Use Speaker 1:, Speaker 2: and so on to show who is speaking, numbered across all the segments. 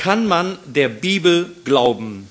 Speaker 1: kann man der Bibel glauben?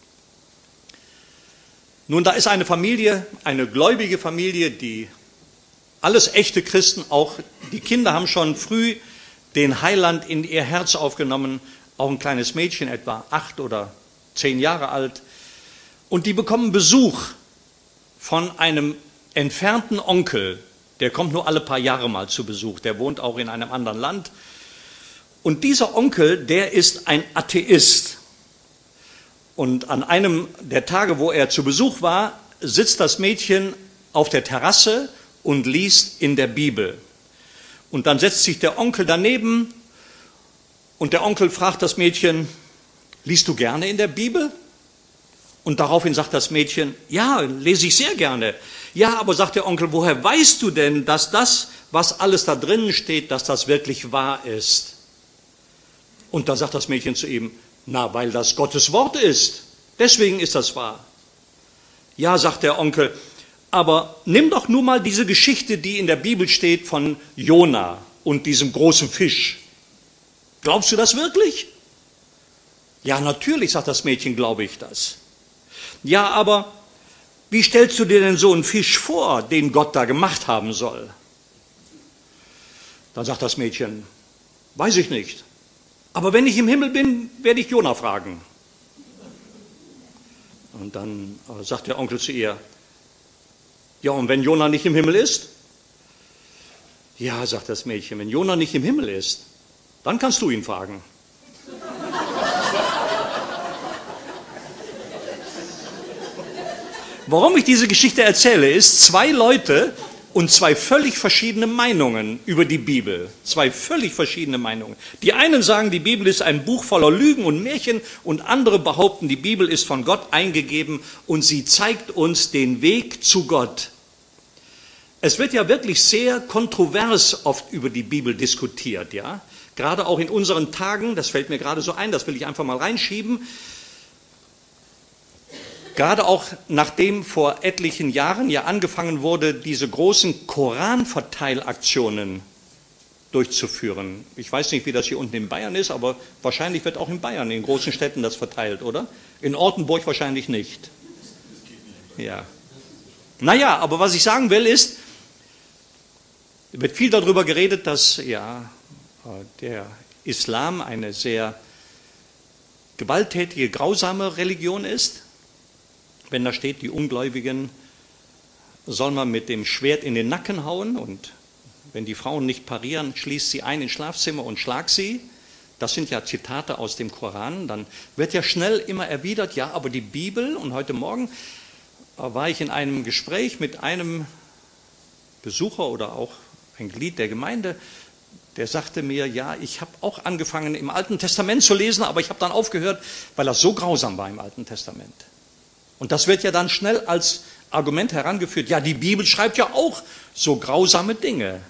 Speaker 1: Nun, da ist eine Familie, eine gläubige Familie, die alles echte Christen, auch die Kinder haben schon früh den Heiland in ihr Herz aufgenommen, auch ein kleines Mädchen, etwa 8 oder 10 Jahre alt. Und die bekommen Besuch von einem entfernten Onkel, der kommt nur alle paar Jahre mal zu Besuch, der wohnt auch in einem anderen Land. Und dieser Onkel, der ist ein Atheist. Und an einem der Tage, wo er zu Besuch war, sitzt das Mädchen auf der Terrasse und liest in der Bibel. Und dann setzt sich der Onkel daneben und der Onkel fragt das Mädchen, liest du gerne in der Bibel? Und daraufhin sagt das Mädchen, ja, lese ich sehr gerne. Ja, aber sagt der Onkel, woher weißt du denn, dass das, was alles da drinnen steht, dass das wirklich wahr ist? Und da sagt das Mädchen zu ihm, na, weil das Gottes Wort ist. Deswegen ist das wahr. Ja, sagt der Onkel, aber nimm doch nur mal diese Geschichte, die in der Bibel steht von Jona und diesem großen Fisch. Glaubst du das wirklich? Ja, natürlich, sagt das Mädchen, glaube ich das. Ja, aber wie stellst du dir denn so einen Fisch vor, den Gott da gemacht haben soll? Dann sagt das Mädchen, weiß ich nicht. Aber wenn ich im Himmel bin, werde ich Jona fragen. Und dann sagt der Onkel zu ihr, ja, und wenn Jona nicht im Himmel ist? Ja, sagt das Mädchen, wenn Jona nicht im Himmel ist, dann kannst du ihn fragen. Warum ich diese Geschichte erzähle, ist 2 Leute und 2 völlig verschiedene Meinungen über die Bibel. 2 völlig verschiedene Meinungen. Die einen sagen, die Bibel ist ein Buch voller Lügen und Märchen und andere behaupten, die Bibel ist von Gott eingegeben und sie zeigt uns den Weg zu Gott. Es wird ja wirklich sehr kontrovers oft über die Bibel diskutiert, ja. Gerade auch in unseren Tagen, das fällt mir gerade so ein, das will ich einfach mal reinschieben. Gerade auch nachdem vor etlichen Jahren ja angefangen wurde, diese großen Koranverteilaktionen durchzuführen. Ich weiß nicht, wie das hier unten in Bayern ist, aber wahrscheinlich wird auch in Bayern, in großen Städten das verteilt, oder? In Ortenburg wahrscheinlich nicht. Ja. Naja, aber was ich sagen will ist, es wird viel darüber geredet, dass ja der Islam eine sehr gewalttätige, grausame Religion ist. Wenn da steht, die Ungläubigen soll man mit dem Schwert in den Nacken hauen und wenn die Frauen nicht parieren, schließt sie ein ins Schlafzimmer und schlag sie. Das sind ja Zitate aus dem Koran. Dann wird ja schnell immer erwidert, ja, aber die Bibel, und heute Morgen war ich in einem Gespräch mit einem Besucher oder auch ein Glied der Gemeinde, der sagte mir, ja, ich habe auch angefangen im Alten Testament zu lesen, aber ich habe dann aufgehört, weil das so grausam war im Alten Testament. Und das wird ja dann schnell als Argument herangeführt, ja, die Bibel schreibt ja auch so grausame Dinge.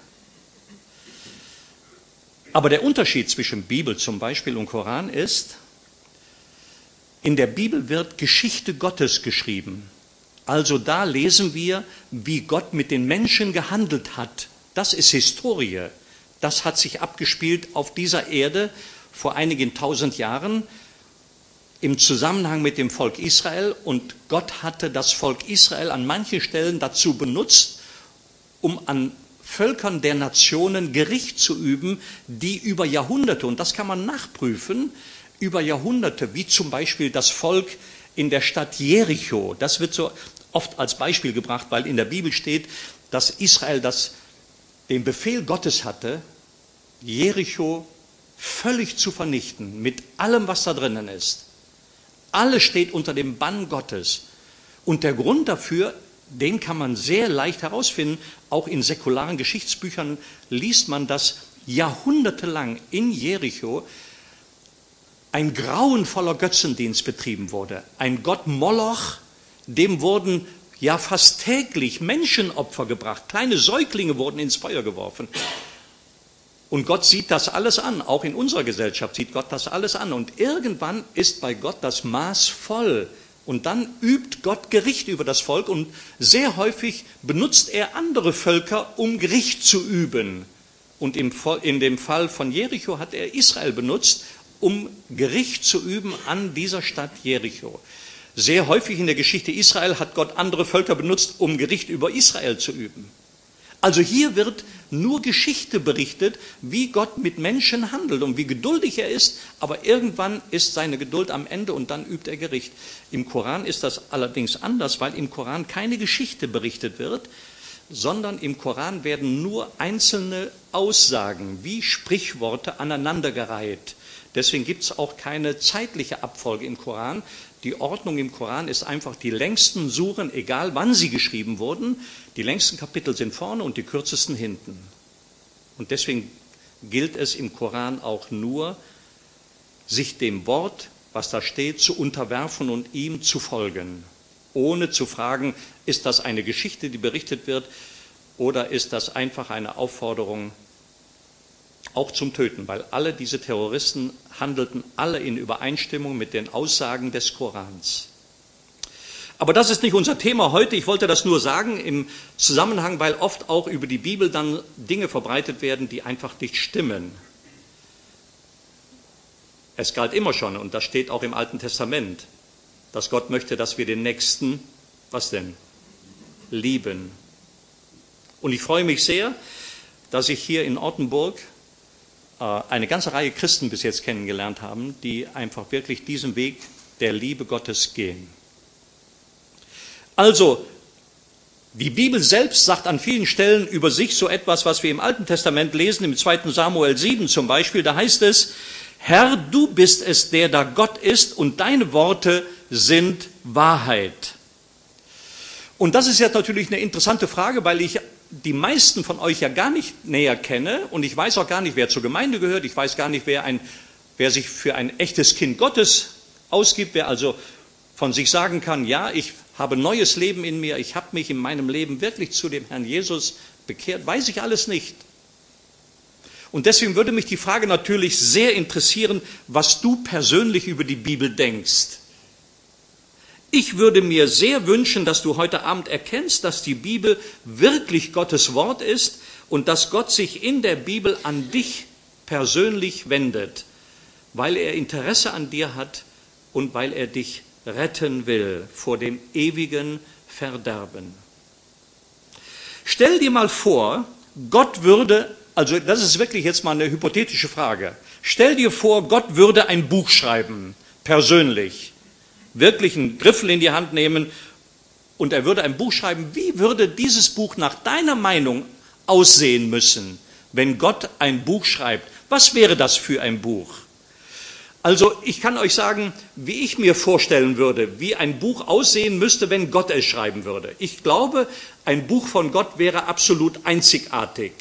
Speaker 1: Aber der Unterschied zwischen Bibel zum Beispiel und Koran ist, in der Bibel wird Geschichte Gottes geschrieben. Also da lesen wir, wie Gott mit den Menschen gehandelt hat. Das ist Historie. Das hat sich abgespielt auf dieser Erde vor einigen 1000 Jahren im Zusammenhang mit dem Volk Israel. Und Gott hatte das Volk Israel an manchen Stellen dazu benutzt, um an Völkern der Nationen Gericht zu üben, die über Jahrhunderte, und das kann man nachprüfen, über Jahrhunderte, wie zum Beispiel das Volk in der Stadt Jericho, das wird so oft als Beispiel gebracht, weil in der Bibel steht, dass Israel den Befehl Gottes hatte, Jericho völlig zu vernichten, mit allem, was da drinnen ist. Alles steht unter dem Bann Gottes. Und der Grund dafür, den kann man sehr leicht herausfinden. Auch in säkularen Geschichtsbüchern liest man, dass jahrhundertelang in Jericho ein grauenvoller Götzendienst betrieben wurde. Ein Gott Moloch, dem wurden ja fast täglich Menschenopfer gebracht. Kleine Säuglinge wurden ins Feuer geworfen. Und Gott sieht das alles an. Auch in unserer Gesellschaft sieht Gott das alles an. Und irgendwann ist bei Gott das Maß voll. Und dann übt Gott Gericht über das Volk. Und sehr häufig benutzt er andere Völker, um Gericht zu üben. Und in dem Fall von Jericho hat er Israel benutzt, um Gericht zu üben an dieser Stadt Jericho. Sehr häufig in der Geschichte Israel hat Gott andere Völker benutzt, um Gericht über Israel zu üben. Also hier wird nur Geschichte berichtet, wie Gott mit Menschen handelt und wie geduldig er ist, aber irgendwann ist seine Geduld am Ende und dann übt er Gericht. Im Koran ist das allerdings anders, weil im Koran keine Geschichte berichtet wird, sondern im Koran werden nur einzelne Aussagen wie Sprichworte aneinandergereiht. Deswegen gibt es auch keine zeitliche Abfolge im Koran. Die Ordnung im Koran ist einfach die längsten Suren, egal wann sie geschrieben wurden. Die längsten Kapitel sind vorne und die kürzesten hinten. Und deswegen gilt es im Koran auch nur, sich dem Wort, was da steht, zu unterwerfen und ihm zu folgen. Ohne zu fragen, ist das eine Geschichte, die berichtet wird, oder ist das einfach eine Aufforderung auch zum Töten, weil alle diese Terroristen handelten alle in Übereinstimmung mit den Aussagen des Korans. Aber das ist nicht unser Thema heute. Ich wollte das nur sagen im Zusammenhang, weil oft auch über die Bibel dann Dinge verbreitet werden, die einfach nicht stimmen. Es galt immer schon, und das steht auch im Alten Testament, dass Gott möchte, dass wir den Nächsten, was denn? Lieben. Und ich freue mich sehr, dass ich hier in Ortenburg eine ganze Reihe Christen bis jetzt kennengelernt haben, die einfach wirklich diesen Weg der Liebe Gottes gehen. Also, die Bibel selbst sagt an vielen Stellen über sich so etwas, was wir im Alten Testament lesen, im 2. Samuel 7 zum Beispiel, da heißt es, Herr, du bist es, der da Gott ist, und deine Worte sind Wahrheit. Und das ist jetzt natürlich eine interessante Frage, weil ich die meisten von euch ja gar nicht näher kenne und ich weiß auch gar nicht, wer zur Gemeinde gehört, ich weiß gar nicht, wer sich für ein echtes Kind Gottes ausgibt, wer also von sich sagen kann, ja, ich habe neues Leben in mir, ich habe mich in meinem Leben wirklich zu dem Herrn Jesus bekehrt, weiß ich alles nicht. Und deswegen würde mich die Frage natürlich sehr interessieren, was du persönlich über die Bibel denkst. Ich würde mir sehr wünschen, dass du heute Abend erkennst, dass die Bibel wirklich Gottes Wort ist und dass Gott sich in der Bibel an dich persönlich wendet, weil er Interesse an dir hat und weil er dich retten will vor dem ewigen Verderben. Stell dir mal vor, Gott würde, also das ist wirklich jetzt mal eine hypothetische Frage, stell dir vor, Gott würde ein Buch schreiben, persönlich, wirklich einen Griffel in die Hand nehmen und er würde ein Buch schreiben. Wie würde dieses Buch nach deiner Meinung aussehen müssen, wenn Gott ein Buch schreibt? Was wäre das für ein Buch? Also ich kann euch sagen, wie ich mir vorstellen würde, wie ein Buch aussehen müsste, wenn Gott es schreiben würde. Ich glaube, ein Buch von Gott wäre absolut einzigartig.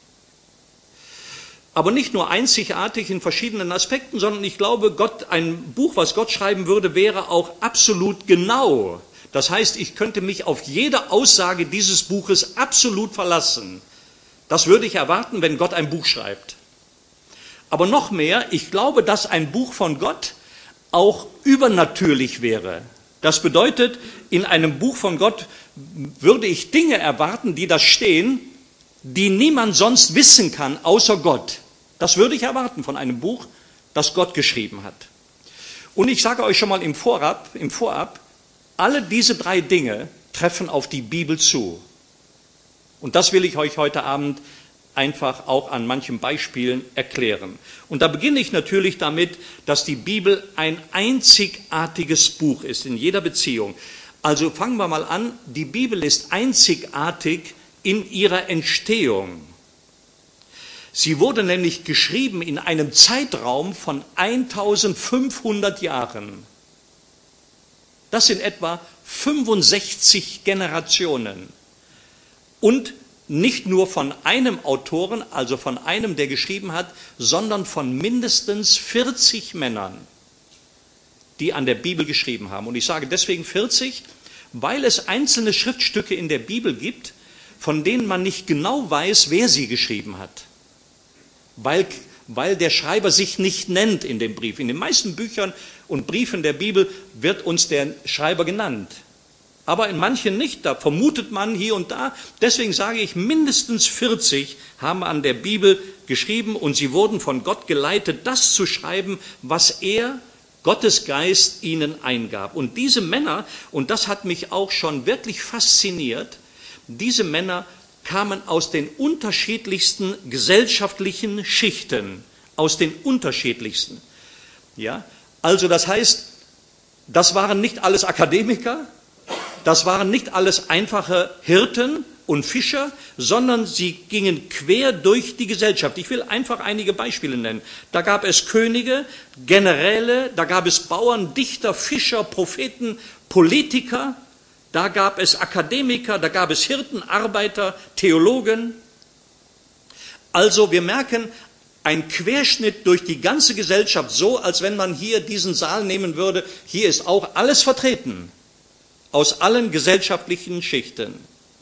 Speaker 1: Aber nicht nur einzigartig in verschiedenen Aspekten, sondern ich glaube, ein Buch, was Gott schreiben würde, wäre auch absolut genau. Das heißt, ich könnte mich auf jede Aussage dieses Buches absolut verlassen. Das würde ich erwarten, wenn Gott ein Buch schreibt. Aber noch mehr, ich glaube, dass ein Buch von Gott auch übernatürlich wäre. Das bedeutet, in einem Buch von Gott würde ich Dinge erwarten, die da stehen, die niemand sonst wissen kann, außer Gott. Das würde ich erwarten von einem Buch, das Gott geschrieben hat. Und ich sage euch schon mal im Vorab, alle diese drei Dinge treffen auf die Bibel zu. Und das will ich euch heute Abend einfach auch an manchen Beispielen erklären. Und da beginne ich natürlich damit, dass die Bibel ein einzigartiges Buch ist in jeder Beziehung. Also fangen wir mal an, die Bibel ist einzigartig in ihrer Entstehung. Sie wurde nämlich geschrieben in einem Zeitraum von 1500 Jahren. Das sind etwa 65 Generationen. Und nicht nur von einem Autoren, also von einem, der geschrieben hat, sondern von mindestens 40 Männern, die an der Bibel geschrieben haben. Und ich sage deswegen 40, weil es einzelne Schriftstücke in der Bibel gibt, von denen man nicht genau weiß, wer sie geschrieben hat. Weil der Schreiber sich nicht nennt in dem Brief. In den meisten Büchern und Briefen der Bibel wird uns der Schreiber genannt. aber in manchen nicht. Da vermutet man hier und da. Deswegen sage ich, mindestens 40 haben an der Bibel geschrieben und sie wurden von Gott geleitet, das zu schreiben, was Gottes Geist ihnen eingab. Und diese Männer, und das hat mich auch schon wirklich fasziniert, diese Männer kamen aus den unterschiedlichsten gesellschaftlichen Schichten, aus den unterschiedlichsten. Ja? Also das heißt, das waren nicht alles Akademiker, das waren nicht alles einfache Hirten und Fischer, sondern sie gingen quer durch die Gesellschaft. Ich will einfach einige Beispiele nennen. Da gab es Könige, Generäle, da gab es Bauern, Dichter, Fischer, Propheten, Politiker, da gab es Akademiker, da gab es Hirten, Arbeiter, Theologen. Also wir merken, ein Querschnitt durch die ganze Gesellschaft, so als wenn man hier diesen Saal nehmen würde. Hier ist auch alles vertreten, aus allen gesellschaftlichen Schichten.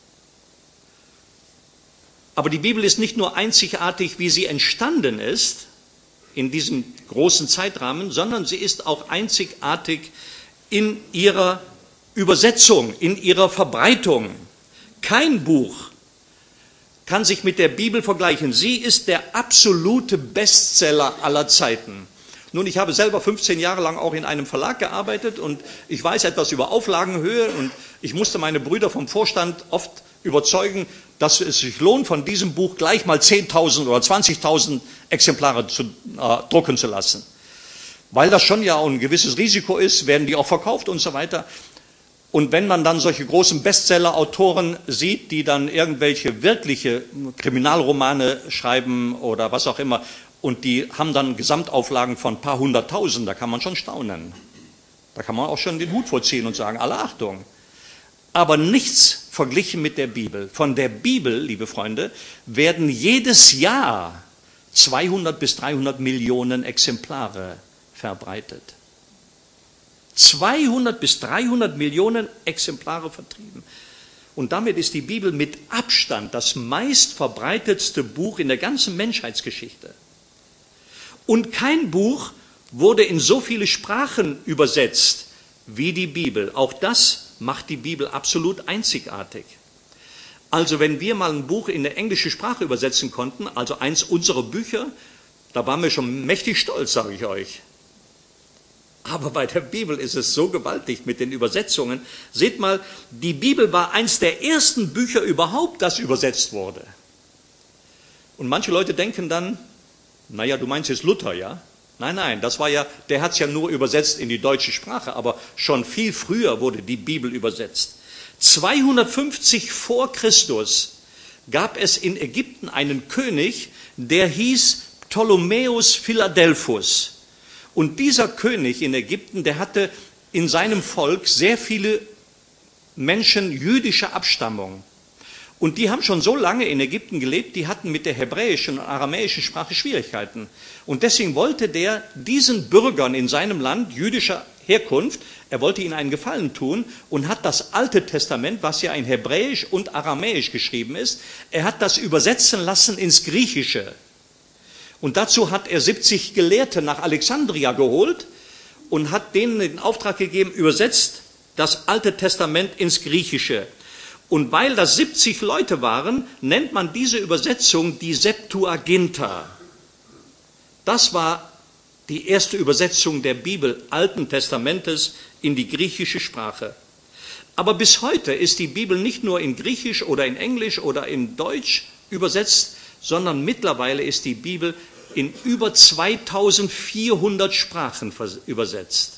Speaker 1: Aber die Bibel ist nicht nur einzigartig, wie sie entstanden ist, in diesem großen Zeitrahmen, sondern sie ist auch einzigartig in ihrer Übersetzung, in ihrer Verbreitung. Kein Buch kann sich mit der Bibel vergleichen. Sie ist der absolute Bestseller aller Zeiten. Nun, ich habe selber 15 Jahre lang auch in einem Verlag gearbeitet und ich weiß etwas über Auflagenhöhe und ich musste meine Brüder vom Vorstand oft überzeugen, dass es sich lohnt, von diesem Buch gleich mal 10.000 oder 20.000 Exemplare drucken zu lassen. Weil das schon ja ein gewisses Risiko ist, werden die auch verkauft und so weiter. Und wenn man dann solche großen Bestseller-Autoren sieht, die dann irgendwelche wirkliche Kriminalromane schreiben oder was auch immer, und die haben dann Gesamtauflagen von ein paar 100.000, da kann man schon staunen. Da kann man auch schon den Hut vorziehen und sagen, alle Achtung. Aber nichts verglichen mit der Bibel. Von der Bibel, liebe Freunde, werden jedes Jahr 200 bis 300 Millionen Exemplare verbreitet. 200 bis 300 Millionen Exemplare vertrieben. Und damit ist die Bibel mit Abstand das meistverbreitetste Buch in der ganzen Menschheitsgeschichte. Und kein Buch wurde in so viele Sprachen übersetzt wie die Bibel. Auch das macht die Bibel absolut einzigartig. Also wenn wir mal ein Buch in eine englische Sprache übersetzen konnten, also eins unserer Bücher, da waren wir schon mächtig stolz, sage ich euch. Aber bei der Bibel ist es so gewaltig mit den Übersetzungen. Seht mal, die Bibel war eins der ersten Bücher überhaupt, das übersetzt wurde. Und manche Leute denken dann, naja, du meinst jetzt Luther, ja? Nein, das war ja, der hat es ja nur übersetzt in die deutsche Sprache, aber schon viel früher wurde die Bibel übersetzt. 250 vor Christus gab es in Ägypten einen König, der hieß Ptolemäus Philadelphus. Und dieser König in Ägypten, der hatte in seinem Volk sehr viele Menschen jüdischer Abstammung. Und die haben schon so lange in Ägypten gelebt, die hatten mit der hebräischen und aramäischen Sprache Schwierigkeiten. Und deswegen wollte der diesen Bürgern in seinem Land jüdischer Herkunft, er wollte ihnen einen Gefallen tun und hat das Alte Testament, was ja in Hebräisch und Aramäisch geschrieben ist, er hat das übersetzen lassen ins Griechische. Und dazu hat er 70 Gelehrte nach Alexandria geholt und hat denen den Auftrag gegeben, übersetzt das Alte Testament ins Griechische. Und weil das 70 Leute waren, nennt man diese Übersetzung die Septuaginta. Das war die erste Übersetzung der Bibel, Alten Testamentes, in die griechische Sprache. Aber bis heute ist die Bibel nicht nur in Griechisch oder in Englisch oder in Deutsch übersetzt, sondern mittlerweile ist die Bibel in über 2400 Sprachen übersetzt.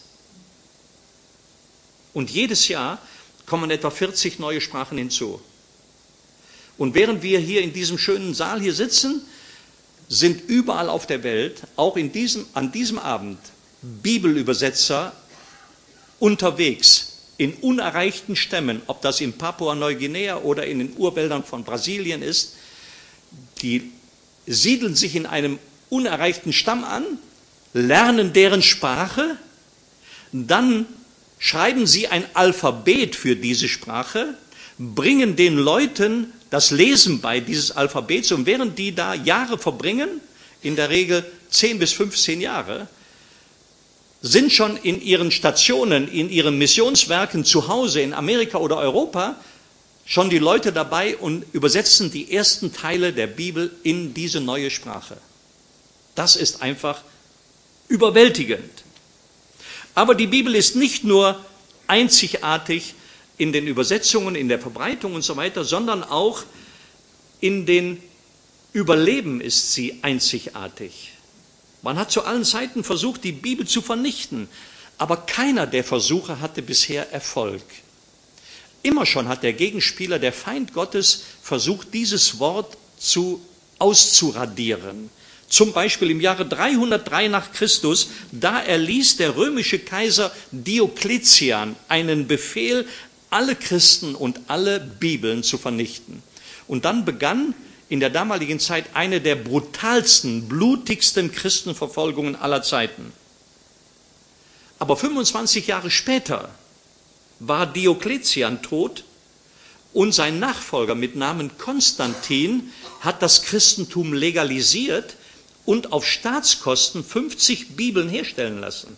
Speaker 1: Und jedes Jahr kommen etwa 40 neue Sprachen hinzu. Und während wir hier in diesem schönen Saal hier sitzen, sind überall auf der Welt, auch an diesem Abend, Bibelübersetzer unterwegs in unerreichten Stämmen, ob das in Papua-Neuguinea oder in den Urwäldern von Brasilien ist. Die siedeln sich in einem unerreichten Stamm an, lernen deren Sprache, dann schreiben sie ein Alphabet für diese Sprache, bringen den Leuten das Lesen bei dieses Alphabets und während die da Jahre verbringen, in der Regel 10 bis 15 Jahre, sind schon in ihren Stationen, in ihren Missionswerken zu Hause in Amerika oder Europa schon die Leute dabei und übersetzen die ersten Teile der Bibel in diese neue Sprache. Das ist einfach überwältigend. Aber die Bibel ist nicht nur einzigartig in den Übersetzungen, in der Verbreitung und so weiter, sondern auch in den Überleben ist sie einzigartig. Man hat zu allen Zeiten versucht, die Bibel zu vernichten, aber keiner der Versuche hatte bisher Erfolg. Immer schon hat der Gegenspieler, der Feind Gottes, versucht, dieses Wort auszuradieren. Zum Beispiel im Jahre 303 nach Christus, da erließ der römische Kaiser Diokletian einen Befehl, alle Christen und alle Bibeln zu vernichten. Und dann begann in der damaligen Zeit eine der brutalsten, blutigsten Christenverfolgungen aller Zeiten. Aber 25 Jahre später war Diokletian tot und sein Nachfolger mit Namen Konstantin hat das Christentum legalisiert und auf Staatskosten 50 Bibeln herstellen lassen.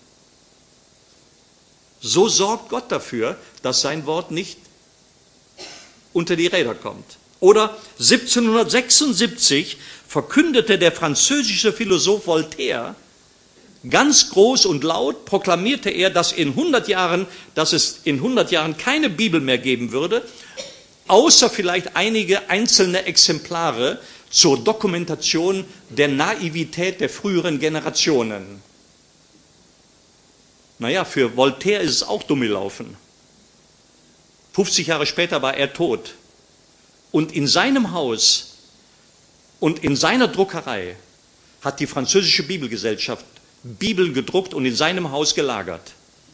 Speaker 1: So sorgt Gott dafür, dass sein Wort nicht unter die Räder kommt. Oder 1776 verkündete der französische Philosoph Voltaire, ganz groß und laut proklamierte er, dass es in 100 Jahren keine Bibel mehr geben würde, außer vielleicht einige einzelne Exemplare zur Dokumentation der Naivität der früheren Generationen. Naja, für Voltaire ist es auch dumm gelaufen. 50 Jahre später war er tot. Und in seinem Haus und in seiner Druckerei hat die französische Bibelgesellschaft Bibeln gedruckt und in seinem Haus gelagert.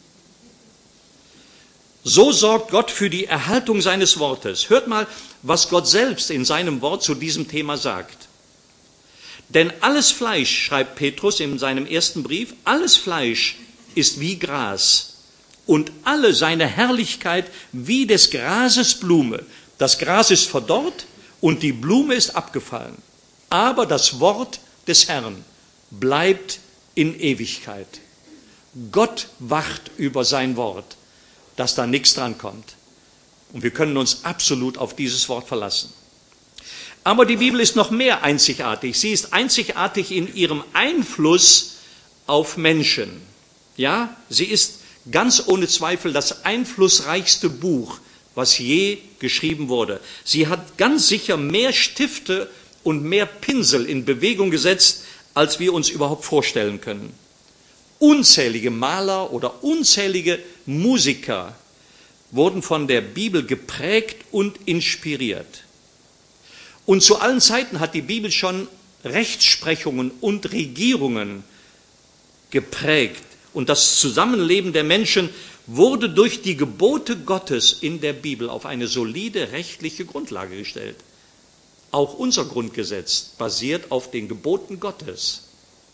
Speaker 1: So sorgt Gott für die Erhaltung seines Wortes. Hört mal, was Gott selbst in seinem Wort zu diesem Thema sagt. Denn alles Fleisch, schreibt Petrus in seinem ersten Brief, alles Fleisch ist wie Gras und alle seine Herrlichkeit wie des Grases Blume. Das Gras ist verdorrt und die Blume ist abgefallen. Aber das Wort des Herrn bleibt in Ewigkeit. Gott wacht über sein Wort, dass da nichts drankommt. Und wir können uns absolut auf dieses Wort verlassen. Aber die Bibel ist noch mehr einzigartig. Sie ist einzigartig in ihrem Einfluss auf Menschen. Ja, sie ist ganz ohne Zweifel das einflussreichste Buch, was je geschrieben wurde. Sie hat ganz sicher mehr Stifte und mehr Pinsel in Bewegung gesetzt, als wir uns überhaupt vorstellen können. Unzählige Maler oder unzählige Musiker wurden von der Bibel geprägt und inspiriert. Und zu allen Zeiten hat die Bibel schon Rechtsprechungen und Regierungen geprägt. Und das Zusammenleben der Menschen wurde durch die Gebote Gottes in der Bibel auf eine solide rechtliche Grundlage gestellt. Auch unser Grundgesetz basiert auf den Geboten Gottes.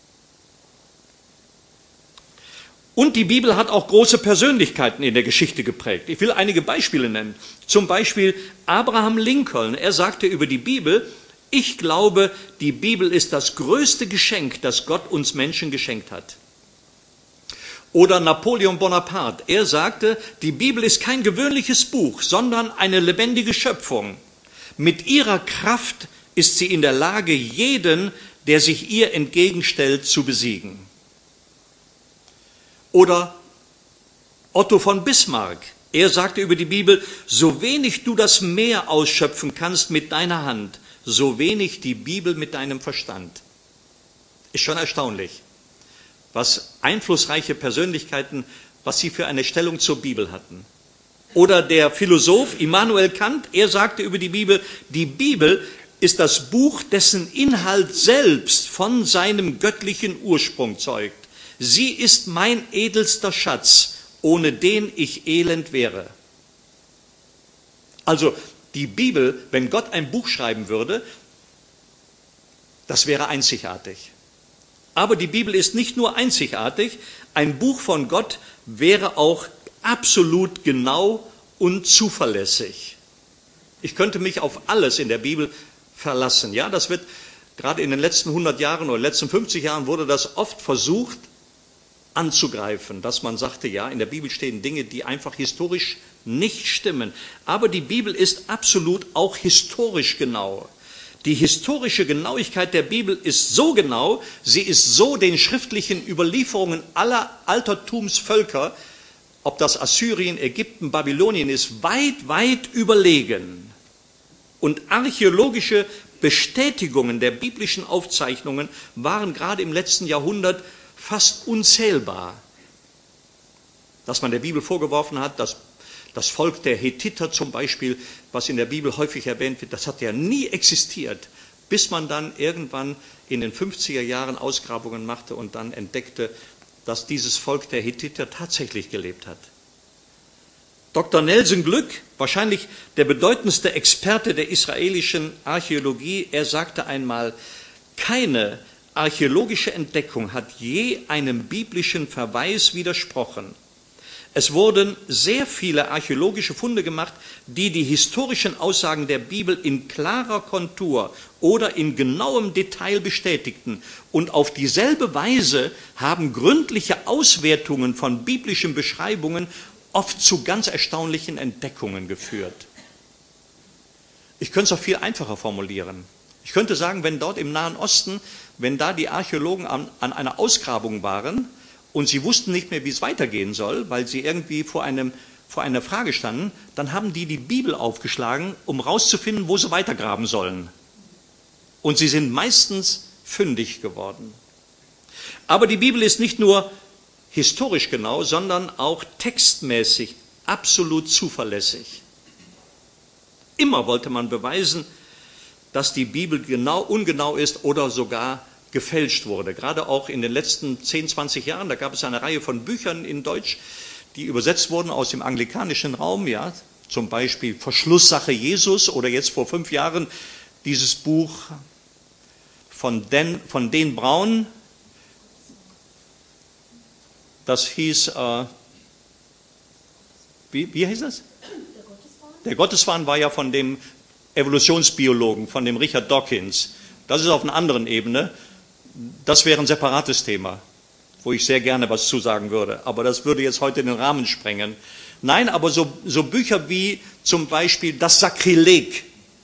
Speaker 1: Und die Bibel hat auch große Persönlichkeiten in der Geschichte geprägt. Ich will einige Beispiele nennen. Zum Beispiel Abraham Lincoln. Er sagte über die Bibel, ich glaube, die Bibel ist das größte Geschenk, das Gott uns Menschen geschenkt hat. Oder Napoleon Bonaparte. Er sagte, die Bibel ist kein gewöhnliches Buch, sondern eine lebendige Schöpfung. Mit ihrer Kraft ist sie in der Lage, jeden, der sich ihr entgegenstellt, zu besiegen. Oder Otto von Bismarck. Er sagte über die Bibel, so wenig du das Meer ausschöpfen kannst mit deiner Hand, so wenig die Bibel mit deinem Verstand. Ist schon erstaunlich, was einflussreiche Persönlichkeiten, was sie für eine Stellung zur Bibel hatten. Oder der Philosoph Immanuel Kant, er sagte über die Bibel ist das Buch, dessen Inhalt selbst von seinem göttlichen Ursprung zeugt. Sie ist mein edelster Schatz, ohne den ich elend wäre. Also die Bibel, wenn Gott ein Buch schreiben würde, das wäre einzigartig. Aber die Bibel ist nicht nur einzigartig, ein Buch von Gott wäre auch absolut genau und zuverlässig. Ich könnte mich auf alles in der Bibel verlassen. Ja, das wird gerade in den letzten 100 Jahren oder letzten 50 Jahren wurde das oft versucht, anzugreifen, dass man sagte, ja, in der Bibel stehen Dinge, die einfach historisch nicht stimmen. Aber die Bibel ist absolut auch historisch genau. Die historische Genauigkeit der Bibel ist so genau, sie ist so den schriftlichen Überlieferungen aller Altertumsvölker, ob das Assyrien, Ägypten, Babylonien ist, weit, weit überlegen. Und archäologische Bestätigungen der biblischen Aufzeichnungen waren gerade im letzten Jahrhundert fast unzählbar. Dass man der Bibel vorgeworfen hat, dass das Volk der Hethiter zum Beispiel, was in der Bibel häufig erwähnt wird, das hat ja nie existiert, bis man dann irgendwann in den 50er Jahren Ausgrabungen machte und dann entdeckte, dass dieses Volk der Hethiter tatsächlich gelebt hat. Dr. Nelson Glück, wahrscheinlich der bedeutendste Experte der israelischen Archäologie, er sagte einmal, keine archäologische Entdeckung hat je einem biblischen Verweis widersprochen. Es wurden sehr viele archäologische Funde gemacht, die die historischen Aussagen der Bibel in klarer Kontur oder in genauem Detail bestätigten. Und auf dieselbe Weise haben gründliche Auswertungen von biblischen Beschreibungen oft zu ganz erstaunlichen Entdeckungen geführt. Ich könnte es auch viel einfacher formulieren. Ich könnte sagen, wenn dort im Nahen Osten, wenn da die Archäologen an einer Ausgrabung waren und sie wussten nicht mehr, wie es weitergehen soll, weil sie irgendwie vor einer Frage standen, dann haben die Bibel aufgeschlagen, um rauszufinden, wo sie weitergraben sollen. Und sie sind meistens fündig geworden. Aber die Bibel ist nicht nur historisch genau, sondern auch textmäßig absolut zuverlässig. Immer wollte man beweisen, dass die Bibel ungenau ist oder sogar gefälscht wurde. Gerade auch in den letzten 10, 20 Jahren, da gab es eine Reihe von Büchern in Deutsch, die übersetzt wurden aus dem anglikanischen Raum, ja, zum Beispiel Verschlusssache Jesus oder jetzt vor 5 Jahren dieses Buch von Dan Brown, das hieß, wie hieß das? Der Gotteswahn war ja von dem Evolutionsbiologen, von dem Richard Dawkins. Das ist auf einer anderen Ebene. Das wäre ein separates Thema, wo ich sehr gerne was zusagen würde. Aber das würde jetzt heute den Rahmen sprengen. Nein, aber so Bücher wie zum Beispiel Das Sakrileg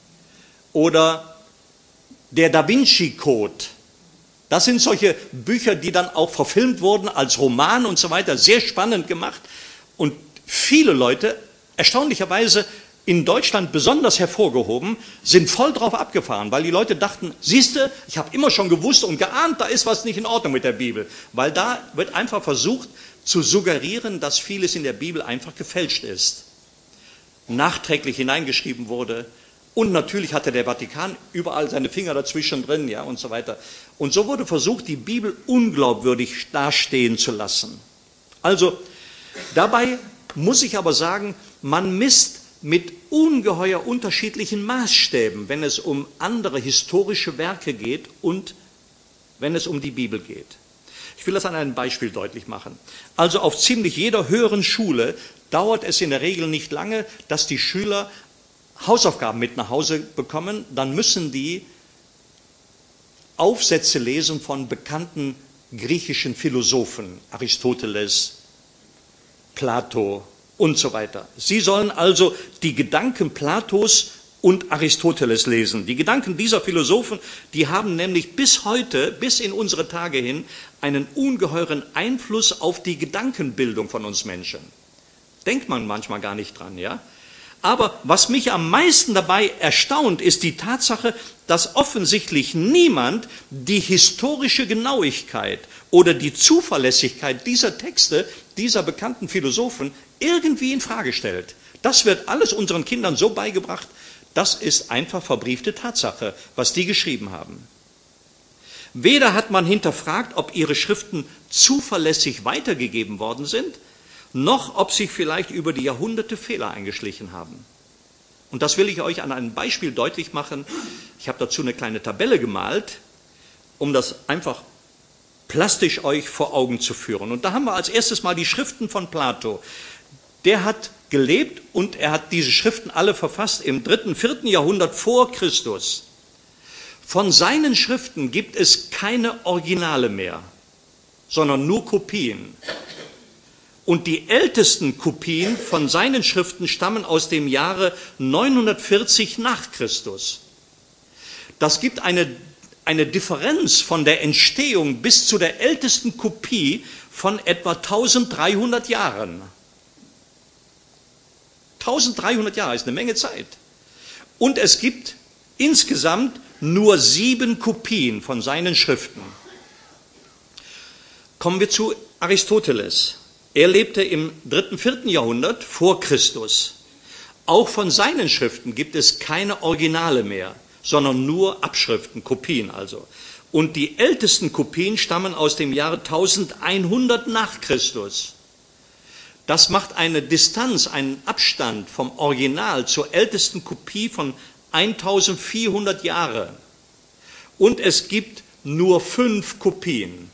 Speaker 1: oder Der Da Vinci Code. Das sind solche Bücher, die dann auch verfilmt wurden als Roman und so weiter. Sehr spannend gemacht. Und viele Leute, erstaunlicherweise in Deutschland besonders hervorgehoben, sind voll drauf abgefahren, weil die Leute dachten, siehste, ich habe immer schon gewusst und geahnt, da ist was nicht in Ordnung mit der Bibel. Weil da wird einfach versucht zu suggerieren, dass vieles in der Bibel einfach gefälscht ist, nachträglich hineingeschrieben wurde. Und natürlich hatte der Vatikan überall seine Finger dazwischen drin, ja, und so weiter. Und so wurde versucht, die Bibel unglaubwürdig dastehen zu lassen. Also, dabei muss ich aber sagen, man misst mit ungeheuer unterschiedlichen Maßstäben, wenn es um andere historische Werke geht und wenn es um die Bibel geht. Ich will das an einem Beispiel deutlich machen. Also auf ziemlich jeder höheren Schule dauert es in der Regel nicht lange, dass die Schüler Hausaufgaben mit nach Hause bekommen, dann müssen die Aufsätze lesen von bekannten griechischen Philosophen, Aristoteles, Plato und so weiter. Sie sollen also die Gedanken Platos und Aristoteles lesen. Die Gedanken dieser Philosophen, die haben nämlich bis heute, bis in unsere Tage hin, einen ungeheuren Einfluss auf die Gedankenbildung von uns Menschen. Denkt man manchmal gar nicht dran, ja? Aber was mich am meisten dabei erstaunt, ist die Tatsache, dass offensichtlich niemand die historische Genauigkeit oder die Zuverlässigkeit dieser Texte, dieser bekannten Philosophen, irgendwie in Frage stellt. Das wird alles unseren Kindern so beigebracht, das ist einfach verbriefte Tatsache, was die geschrieben haben. Weder hat man hinterfragt, ob ihre Schriften zuverlässig weitergegeben worden sind, noch ob sich vielleicht über die Jahrhunderte Fehler eingeschlichen haben. Und das will ich euch an einem Beispiel deutlich machen. Ich habe dazu eine kleine Tabelle gemalt, um das einfach plastisch euch vor Augen zu führen. Und da haben wir als erstes mal die Schriften von Plato. Der hat gelebt und er hat diese Schriften alle verfasst im 3., 4. Jahrhundert vor Christus. Von seinen Schriften gibt es keine Originale mehr, sondern nur Kopien. Und die ältesten Kopien von seinen Schriften stammen aus dem Jahre 940 nach Christus. Das gibt eine Differenz von der Entstehung bis zu der ältesten Kopie von etwa 1300 Jahren. 1300 Jahre ist eine Menge Zeit. Und es gibt insgesamt nur 7 Kopien von seinen Schriften. Kommen wir zu Aristoteles. Er lebte im 3. 4. Jahrhundert vor Christus. Auch von seinen Schriften gibt es keine Originale mehr, sondern nur Abschriften, Kopien also. Und die ältesten Kopien stammen aus dem Jahre 1100 nach Christus. Das macht eine Distanz, einen Abstand vom Original zur ältesten Kopie von 1400 Jahre. Und es gibt nur 5 Kopien.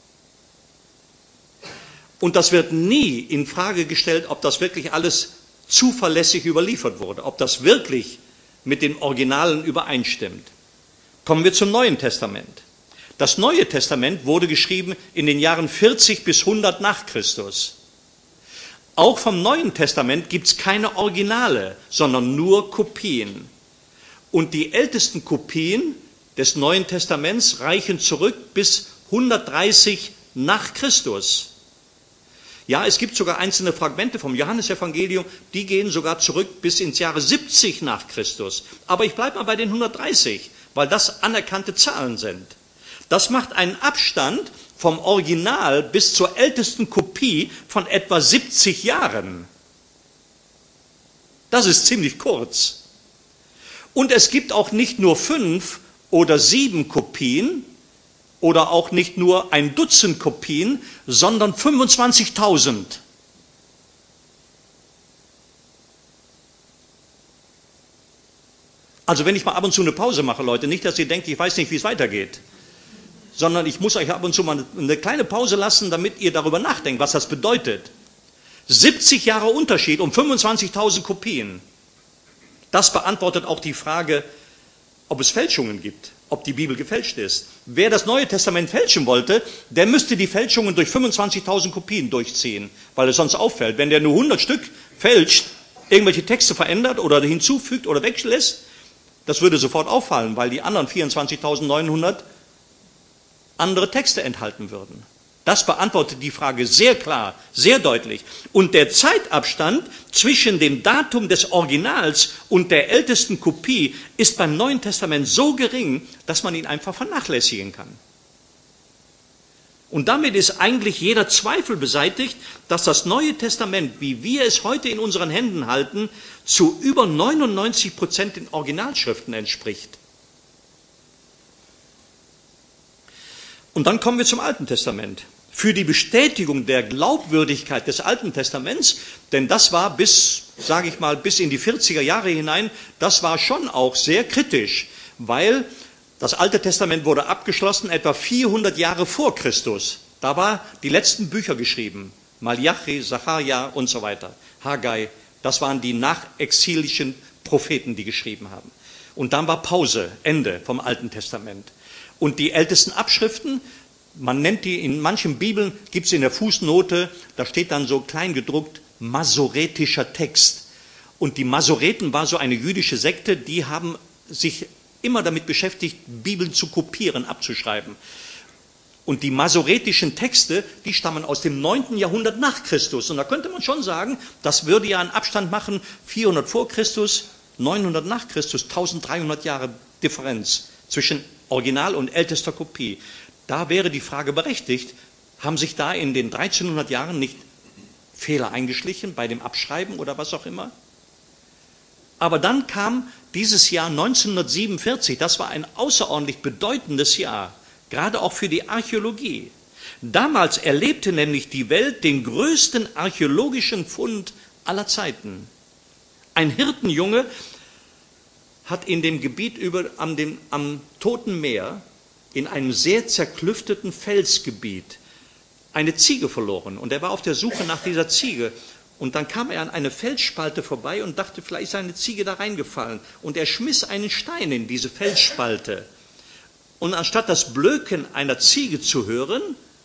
Speaker 1: Und das wird nie in Frage gestellt, ob das wirklich alles zuverlässig überliefert wurde, ob das wirklich mit den Originalen übereinstimmt. Kommen wir zum Neuen Testament. Das Neue Testament wurde geschrieben in den Jahren 40 bis 100 nach Christus. Auch vom Neuen Testament gibt es keine Originale, sondern nur Kopien. Und die ältesten Kopien des Neuen Testaments reichen zurück bis 130 nach Christus. Ja, es gibt sogar einzelne Fragmente vom Johannesevangelium, die gehen sogar zurück bis ins Jahre 70 nach Christus. Aber ich bleibe mal bei den 130, weil das anerkannte Zahlen sind. Das macht einen Abstand vom Original bis zur ältesten Kopie von etwa 70 Jahren. Das ist ziemlich kurz. Und es gibt auch nicht nur 5 oder 7 Kopien oder auch nicht nur ein Dutzend Kopien, sondern 25.000. Also wenn ich mal ab und zu eine Pause mache, Leute, nicht, dass ihr denkt, ich weiß nicht, wie es weitergeht, sondern ich muss euch ab und zu mal eine kleine Pause lassen, damit ihr darüber nachdenkt, was das bedeutet. 70 Jahre Unterschied um 25.000 Kopien. Das beantwortet auch die Frage, ob es Fälschungen gibt, ob die Bibel gefälscht ist. Wer das Neue Testament fälschen wollte, der müsste die Fälschungen durch 25.000 Kopien durchziehen, weil es sonst auffällt. Wenn der nur 100 Stück fälscht, irgendwelche Texte verändert oder hinzufügt oder weglässt, das würde sofort auffallen, weil die anderen 24.900 andere Texte enthalten würden. Das beantwortet die Frage sehr klar, sehr deutlich. Und der Zeitabstand zwischen dem Datum des Originals und der ältesten Kopie ist beim Neuen Testament so gering, dass man ihn einfach vernachlässigen kann. Und damit ist eigentlich jeder Zweifel beseitigt, dass das Neue Testament, wie wir es heute in unseren Händen halten, zu über 99% den Originalschriften entspricht. Und dann kommen wir zum Alten Testament. Für die Bestätigung der Glaubwürdigkeit des Alten Testaments, denn das war bis in die 40er Jahre hinein, das war schon auch sehr kritisch, weil das Alte Testament wurde abgeschlossen etwa 400 Jahre vor Christus. Da waren die letzten Bücher geschrieben, Malachi, Sacharja und so weiter, Haggai, das waren die nachexilischen Propheten, die geschrieben haben. Und dann war Pause, Ende vom Alten Testament. Und die ältesten Abschriften, man nennt die, in manchen Bibeln gibt es in der Fußnote, da steht dann so klein gedruckt, masoretischer Text. Und die Masoreten war so eine jüdische Sekte, die haben sich immer damit beschäftigt, Bibeln zu kopieren, abzuschreiben. Und die masoretischen Texte, die stammen aus dem 9. Jahrhundert nach Christus. Und da könnte man schon sagen, das würde ja einen Abstand machen, 400 vor Christus, 900 nach Christus, 1300 Jahre Differenz zwischen Original und ältester Kopie. Da wäre die Frage berechtigt, haben sich da in den 1300 Jahren nicht Fehler eingeschlichen bei dem Abschreiben oder was auch immer? Aber dann kam dieses Jahr 1947, das war ein außerordentlich bedeutendes Jahr, gerade auch für die Archäologie. Damals erlebte nämlich die Welt den größten archäologischen Fund aller Zeiten. Ein Hirtenjunge hat in dem Gebiet am Toten Meer, in einem sehr zerklüfteten Felsgebiet, eine Ziege verloren. Und er war auf der Suche nach dieser Ziege. Und dann kam er an eine Felsspalte vorbei und dachte, vielleicht ist eine Ziege da reingefallen. Und er schmiss einen Stein in diese Felsspalte. Und anstatt das Blöken einer Ziege zu hören,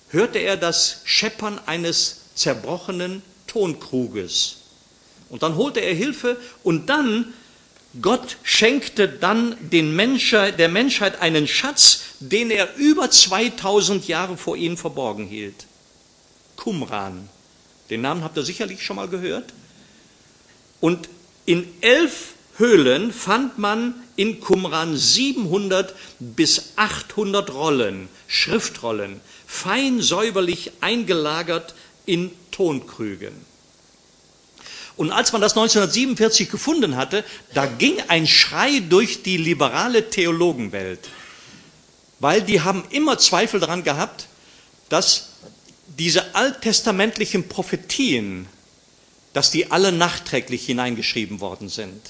Speaker 1: hörte er das Scheppern eines zerbrochenen Tonkruges. Und dann holte er Hilfe und dann, Gott schenkte dann der Menschheit einen Schatz, den er über 2000 Jahre vor ihnen verborgen hielt. Qumran. Den Namen habt ihr sicherlich schon mal gehört. Und in 11 Höhlen fand man in Qumran 700 bis 800 Rollen, Schriftrollen, fein säuberlich eingelagert in Tonkrügen. Und als man das 1947 gefunden hatte, da ging ein Schrei durch die liberale Theologenwelt, weil die haben immer Zweifel daran gehabt, dass diese alttestamentlichen Prophetien, dass die alle nachträglich hineingeschrieben worden sind.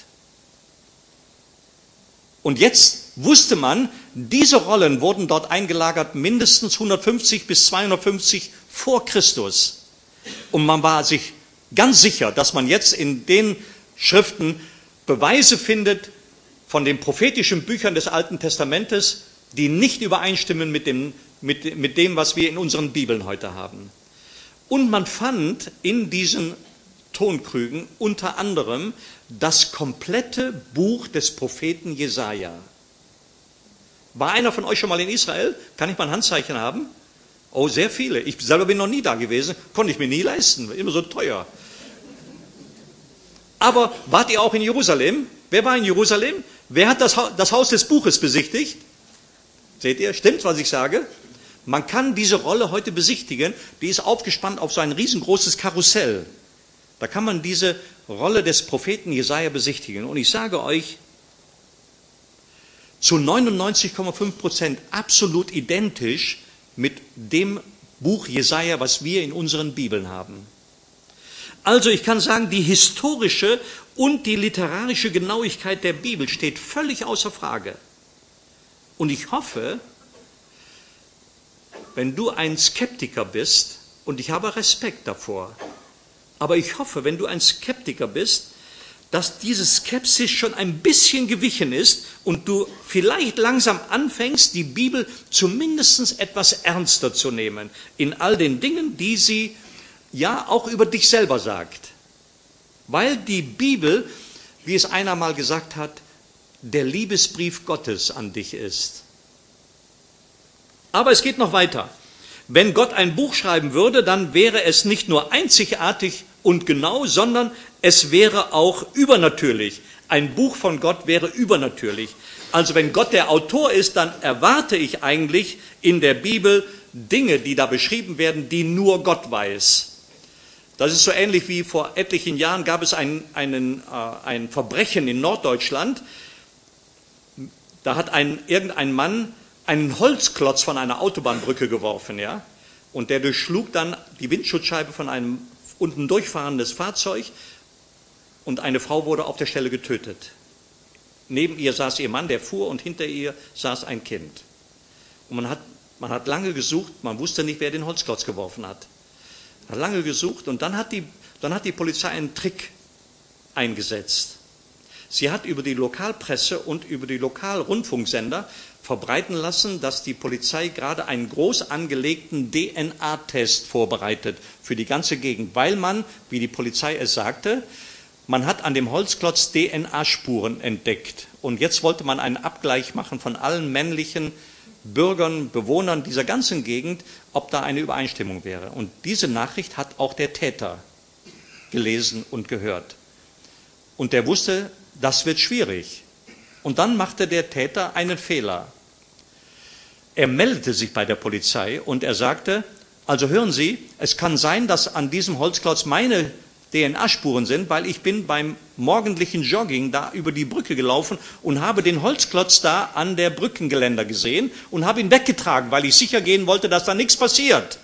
Speaker 1: Und jetzt wusste man, diese Rollen wurden dort eingelagert mindestens 150 bis 250 vor Christus. Und man war sich ganz sicher, dass man jetzt in den Schriften Beweise findet von den prophetischen Büchern des Alten Testamentes, die nicht übereinstimmen mit dem, was wir in unseren Bibeln heute haben. Und man fand in diesen Tonkrügen unter anderem das komplette Buch des Propheten Jesaja. War einer von euch schon mal in Israel? Kann ich mal ein Handzeichen haben? Oh, sehr viele. Ich selber bin noch nie da gewesen, konnte ich mir nie leisten, immer so teuer. Aber wart ihr auch in Jerusalem? Wer war in Jerusalem? Wer hat das Haus des Buches besichtigt? Seht ihr, stimmt, was ich sage? Man kann diese Rolle heute besichtigen, die ist aufgespannt auf so ein riesengroßes Karussell. Da kann man diese Rolle des Propheten Jesaja besichtigen. Und ich sage euch, zu 99,5% absolut identisch mit dem Buch Jesaja, was wir in unseren Bibeln haben. Also ich kann sagen, die historische und die literarische Genauigkeit der Bibel steht völlig außer Frage. Und ich hoffe, wenn du ein Skeptiker bist, und ich habe Respekt davor, aber ich hoffe, wenn du ein Skeptiker bist, dass diese Skepsis schon ein bisschen gewichen ist und du vielleicht langsam anfängst, die Bibel zumindest etwas ernster zu nehmen in all den Dingen, die sie ja auch über dich selber sagt. Weil die Bibel, wie es einer mal gesagt hat, der Liebesbrief Gottes an dich ist. Aber es geht noch weiter. Wenn Gott ein Buch schreiben würde, dann wäre es nicht nur einzigartig und genau, sondern es wäre auch übernatürlich. Ein Buch von Gott wäre übernatürlich. Also wenn Gott der Autor ist, dann erwarte ich eigentlich in der Bibel Dinge, die da beschrieben werden, die nur Gott weiß. Das ist so ähnlich wie vor etlichen Jahren gab es ein Verbrechen in Norddeutschland. Da hat irgendein Mann einen Holzklotz von einer Autobahnbrücke geworfen, ja, und der durchschlug dann die Windschutzscheibe von einem unten durchfahrendes Fahrzeug und eine Frau wurde auf der Stelle getötet. Neben ihr saß ihr Mann, der fuhr, und hinter ihr saß ein Kind. Und man hat lange gesucht, man wusste nicht, wer den Holzklotz geworfen hat. Man hat lange gesucht und dann hat die Polizei einen Trick eingesetzt. Sie hat über die Lokalpresse und über die Lokalrundfunksender verbreiten lassen, dass die Polizei gerade einen groß angelegten DNA-Test vorbereitet für die ganze Gegend, weil man, wie die Polizei es sagte, man hat an dem Holzklotz DNA-Spuren entdeckt. Und jetzt wollte man einen Abgleich machen von allen männlichen Bürgern, Bewohnern dieser ganzen Gegend, ob da eine Übereinstimmung wäre. Und diese Nachricht hat auch der Täter gelesen und gehört. Und der wusste, das wird schwierig. Und dann machte der Täter einen Fehler. Er meldete sich bei der Polizei und er sagte, also hören Sie, es kann sein, dass an diesem Holzklotz meine DNA-Spuren sind, weil ich bin beim morgendlichen Jogging da über die Brücke gelaufen und habe den Holzklotz da an der Brückengeländer gesehen und habe ihn weggetragen, weil ich sicher gehen wollte, dass da nichts passiert.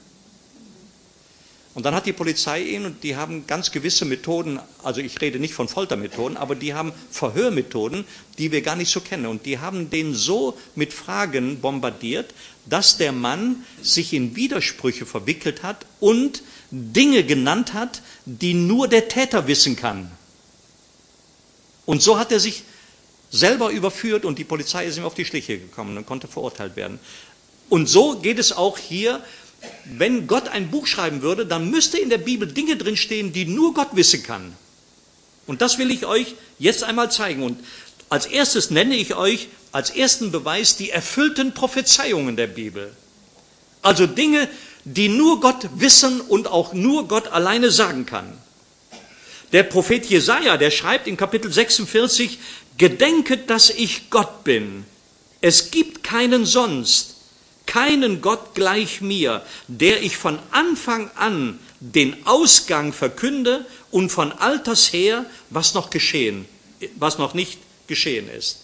Speaker 1: Und dann hat die Polizei ihn, und die haben ganz gewisse Methoden, also ich rede nicht von Foltermethoden, aber die haben Verhörmethoden, die wir gar nicht so kennen. Und die haben den so mit Fragen bombardiert, dass der Mann sich in Widersprüche verwickelt hat und Dinge genannt hat, die nur der Täter wissen kann. Und so hat er sich selber überführt und die Polizei ist ihm auf die Schliche gekommen und konnte verurteilt werden. Und so geht es auch hier wenn Gott ein Buch schreiben würde, dann müsste in der Bibel Dinge drinstehen, die nur Gott wissen kann. Und das will ich euch jetzt einmal zeigen. Und als erstes nenne ich euch als ersten Beweis die erfüllten Prophezeiungen der Bibel. Also Dinge, die nur Gott wissen und auch nur Gott alleine sagen kann. Der Prophet Jesaja, der schreibt in Kapitel 46, Gedenket, dass ich Gott bin. Es gibt keinen sonst, keinen Gott gleich mir, der ich von Anfang an den Ausgang verkünde und von alters her, was noch nicht geschehen ist.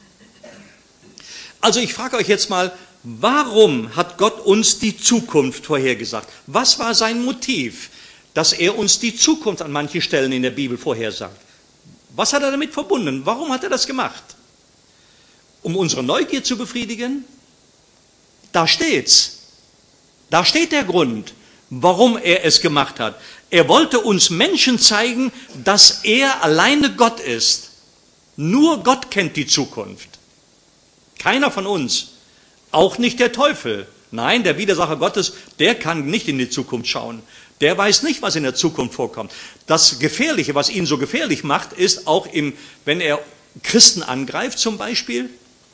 Speaker 1: Also ich frage euch jetzt mal, warum hat Gott uns die Zukunft vorhergesagt? Was war sein Motiv, dass er uns die Zukunft an manchen Stellen in der Bibel vorhersagt? Was hat er damit verbunden? Warum hat er das gemacht? Um unsere Neugier zu befriedigen? Da steht's. Da steht der Grund, warum er es gemacht hat. Er wollte uns Menschen zeigen, dass er alleine Gott ist. Nur Gott kennt die Zukunft. Keiner von uns. Auch nicht der Teufel. Nein, der Widersacher Gottes, der kann nicht in die Zukunft schauen. Der weiß nicht, was in der Zukunft vorkommt. Das Gefährliche, was ihn so gefährlich macht, ist auch, wenn er Christen angreift zum Beispiel.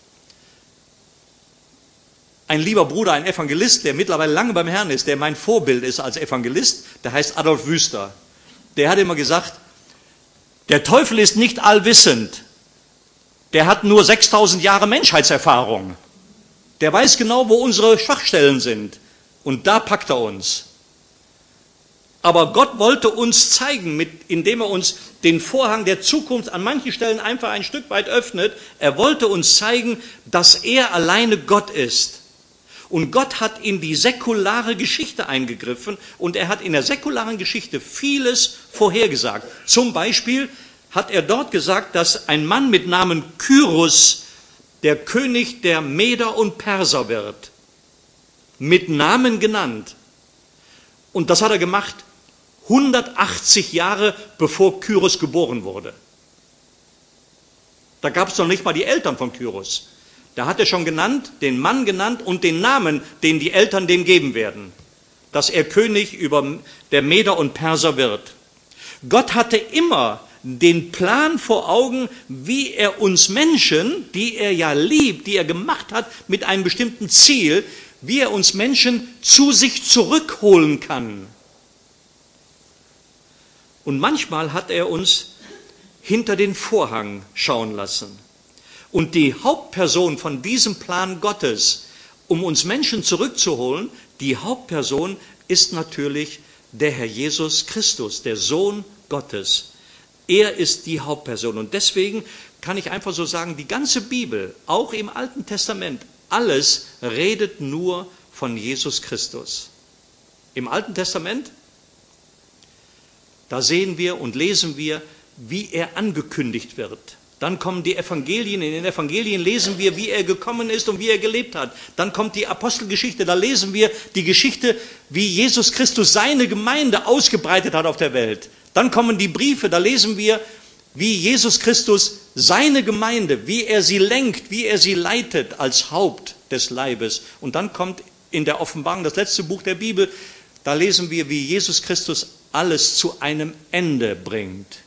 Speaker 1: Ein lieber Bruder, ein Evangelist, der mittlerweile lange beim Herrn ist, der mein Vorbild ist als Evangelist, der heißt Adolf Wüster. Der hat immer gesagt, der Teufel ist nicht allwissend. Der hat nur 6000 Jahre Menschheitserfahrung. Der weiß genau, wo unsere Schwachstellen sind. Und da packt er uns. Aber Gott wollte uns zeigen, indem er uns den Vorhang der Zukunft an manchen Stellen einfach ein Stück weit öffnet. Er wollte uns zeigen, dass er alleine Gott ist. Und Gott hat in die säkulare Geschichte eingegriffen und er hat in der säkularen Geschichte vieles vorhergesagt. Zum Beispiel hat er dort gesagt, dass ein Mann mit Namen Kyros der König der Meder und Perser wird. Mit Namen genannt. Und das hat er gemacht 180 Jahre bevor Kyros geboren wurde. Da gab es noch nicht mal die Eltern von Kyros. Da hat er schon genannt, den Mann genannt und den Namen, den die Eltern dem geben werden. Dass er König über der Meder und Perser wird. Gott hatte immer den Plan vor Augen, wie er uns Menschen, die er ja liebt, die er gemacht hat mit einem bestimmten Ziel, wie er uns Menschen zu sich zurückholen kann. Und manchmal hat er uns hinter den Vorhang schauen lassen. Und die Hauptperson von diesem Plan Gottes, um uns Menschen zurückzuholen, die Hauptperson ist natürlich der Herr Jesus Christus, der Sohn Gottes. Er ist die Hauptperson. Und deswegen kann ich einfach so sagen, die ganze Bibel, auch im Alten Testament, alles redet nur von Jesus Christus. Im Alten Testament, da sehen wir und lesen wir, wie er angekündigt wird. Dann kommen die Evangelien, in den Evangelien lesen wir, wie er gekommen ist und wie er gelebt hat. Dann kommt die Apostelgeschichte, da lesen wir die Geschichte, wie Jesus Christus seine Gemeinde ausgebreitet hat auf der Welt. Dann kommen die Briefe, da lesen wir, wie Jesus Christus seine Gemeinde, wie er sie lenkt, wie er sie leitet als Haupt des Leibes. Und dann kommt in der Offenbarung, das letzte Buch der Bibel, da lesen wir, wie Jesus Christus alles zu einem Ende bringt.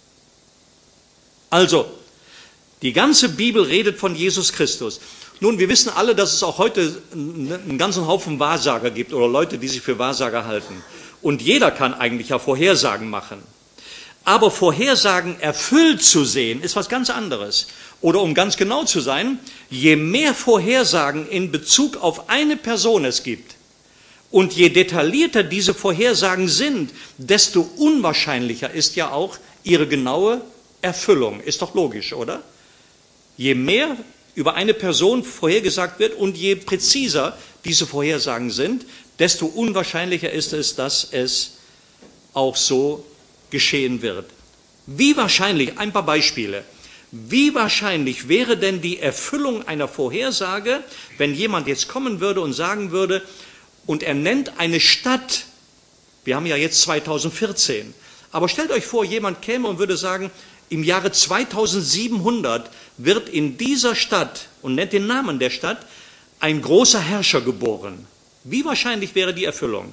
Speaker 1: Also, die ganze Bibel redet von Jesus Christus. Nun, wir wissen alle, dass es auch heute einen ganzen Haufen Wahrsager gibt oder Leute, die sich für Wahrsager halten. Und jeder kann eigentlich ja Vorhersagen machen. Aber Vorhersagen erfüllt zu sehen, ist was ganz anderes. Oder um ganz genau zu sein, je mehr Vorhersagen in Bezug auf eine Person es gibt und je detaillierter diese Vorhersagen sind, desto unwahrscheinlicher ist ja auch ihre genaue Erfüllung. Ist doch logisch, oder? Je mehr über eine Person vorhergesagt wird und je präziser diese Vorhersagen sind, desto unwahrscheinlicher ist es, dass es auch so geschehen wird. Wie wahrscheinlich, ein paar Beispiele, wie wahrscheinlich wäre denn die Erfüllung einer Vorhersage, wenn jemand jetzt kommen würde und sagen würde, und er nennt eine Stadt, wir haben ja jetzt 2014, aber stellt euch vor, jemand käme und würde sagen, im Jahre 2700 wird in dieser Stadt, und nennt den Namen der Stadt, ein großer Herrscher geboren. Wie wahrscheinlich wäre die Erfüllung?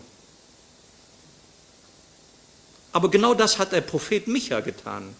Speaker 1: Aber genau das hat der Prophet Micha getan.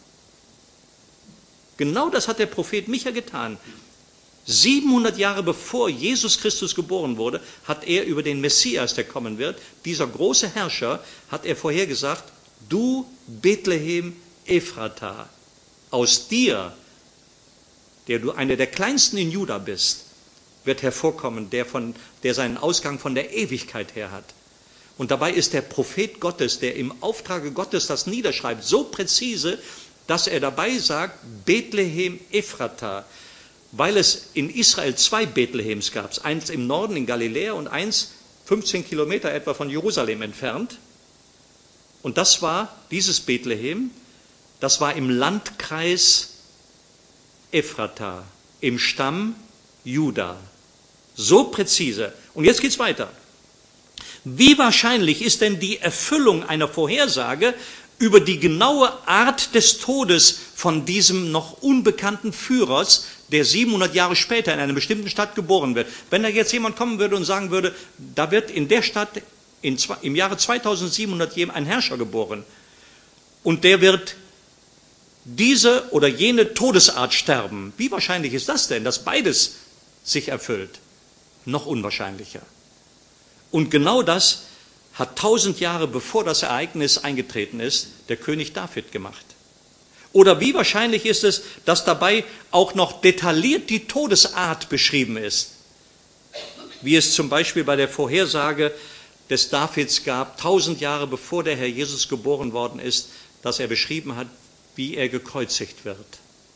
Speaker 1: Genau das hat der Prophet Micha getan. 700 Jahre bevor Jesus Christus geboren wurde, hat er über den Messias, der kommen wird, dieser große Herrscher, hat er vorhergesagt, du Bethlehem Ephrata, aus dir, der du einer der kleinsten in Juda bist, wird hervorkommen, der seinen Ausgang von der Ewigkeit her hat. Und dabei ist der Prophet Gottes, der im Auftrage Gottes das niederschreibt, so präzise, dass er dabei sagt, Bethlehem Ephrata, weil es in Israel 2 Bethlehems gab, eins im Norden in Galiläa und eins 15 Kilometer etwa von Jerusalem entfernt. Und das war dieses Bethlehem, das war im Landkreis Ephrata, im Stamm Juda. So präzise. Und jetzt geht's weiter. Wie wahrscheinlich ist denn die Erfüllung einer Vorhersage über die genaue Art des Todes von diesem noch unbekannten Führers, der 700 Jahre später in einer bestimmten Stadt geboren wird? Wenn da jetzt jemand kommen würde und sagen würde, da wird in der Stadt im Jahre 2700 ein Herrscher geboren und der wird diese oder jene Todesart sterben. Wie wahrscheinlich ist das denn, dass beides sich erfüllt? Noch unwahrscheinlicher. Und genau das hat 1000 Jahre bevor das Ereignis eingetreten ist, der König David gemacht. Oder wie wahrscheinlich ist es, dass dabei auch noch detailliert die Todesart beschrieben ist? Wie es zum Beispiel bei der Vorhersage des Davids gab, 1000 Jahre bevor der Herr Jesus geboren worden ist, dass er beschrieben hat, wie er gekreuzigt wird.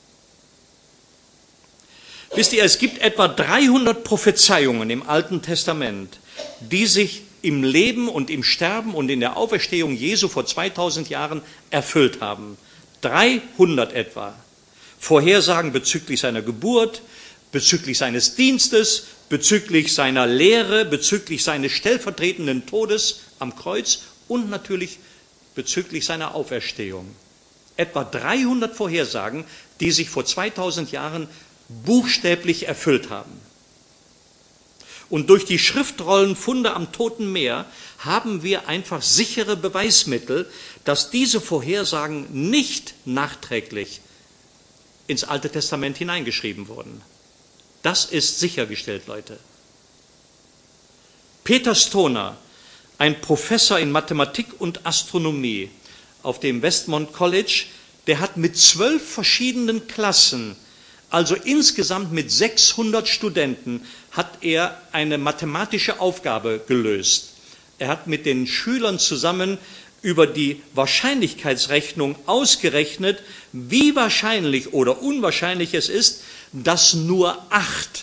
Speaker 1: Wisst ihr, es gibt etwa 300 Prophezeiungen im Alten Testament, die sich im Leben und im Sterben und in der Auferstehung Jesu vor 2000 Jahren erfüllt haben. 300 etwa. Vorhersagen bezüglich seiner Geburt, bezüglich seines Dienstes, bezüglich seiner Lehre, bezüglich seines stellvertretenden Todes am Kreuz und natürlich bezüglich seiner Auferstehung. Etwa 300 Vorhersagen, die sich vor 2000 Jahren buchstäblich erfüllt haben. Und durch die Schriftrollenfunde am Toten Meer haben wir einfach sichere Beweismittel, dass diese Vorhersagen nicht nachträglich ins Alte Testament hineingeschrieben wurden. Das ist sichergestellt, Leute. Peter Stoner, ein Professor in Mathematik und Astronomie auf dem Westmont College, der hat mit 12 verschiedenen Klassen, also insgesamt mit 600 Studenten, hat er eine mathematische Aufgabe gelöst. Er hat mit den Schülern zusammen über die Wahrscheinlichkeitsrechnung ausgerechnet, wie wahrscheinlich oder unwahrscheinlich es ist, dass nur acht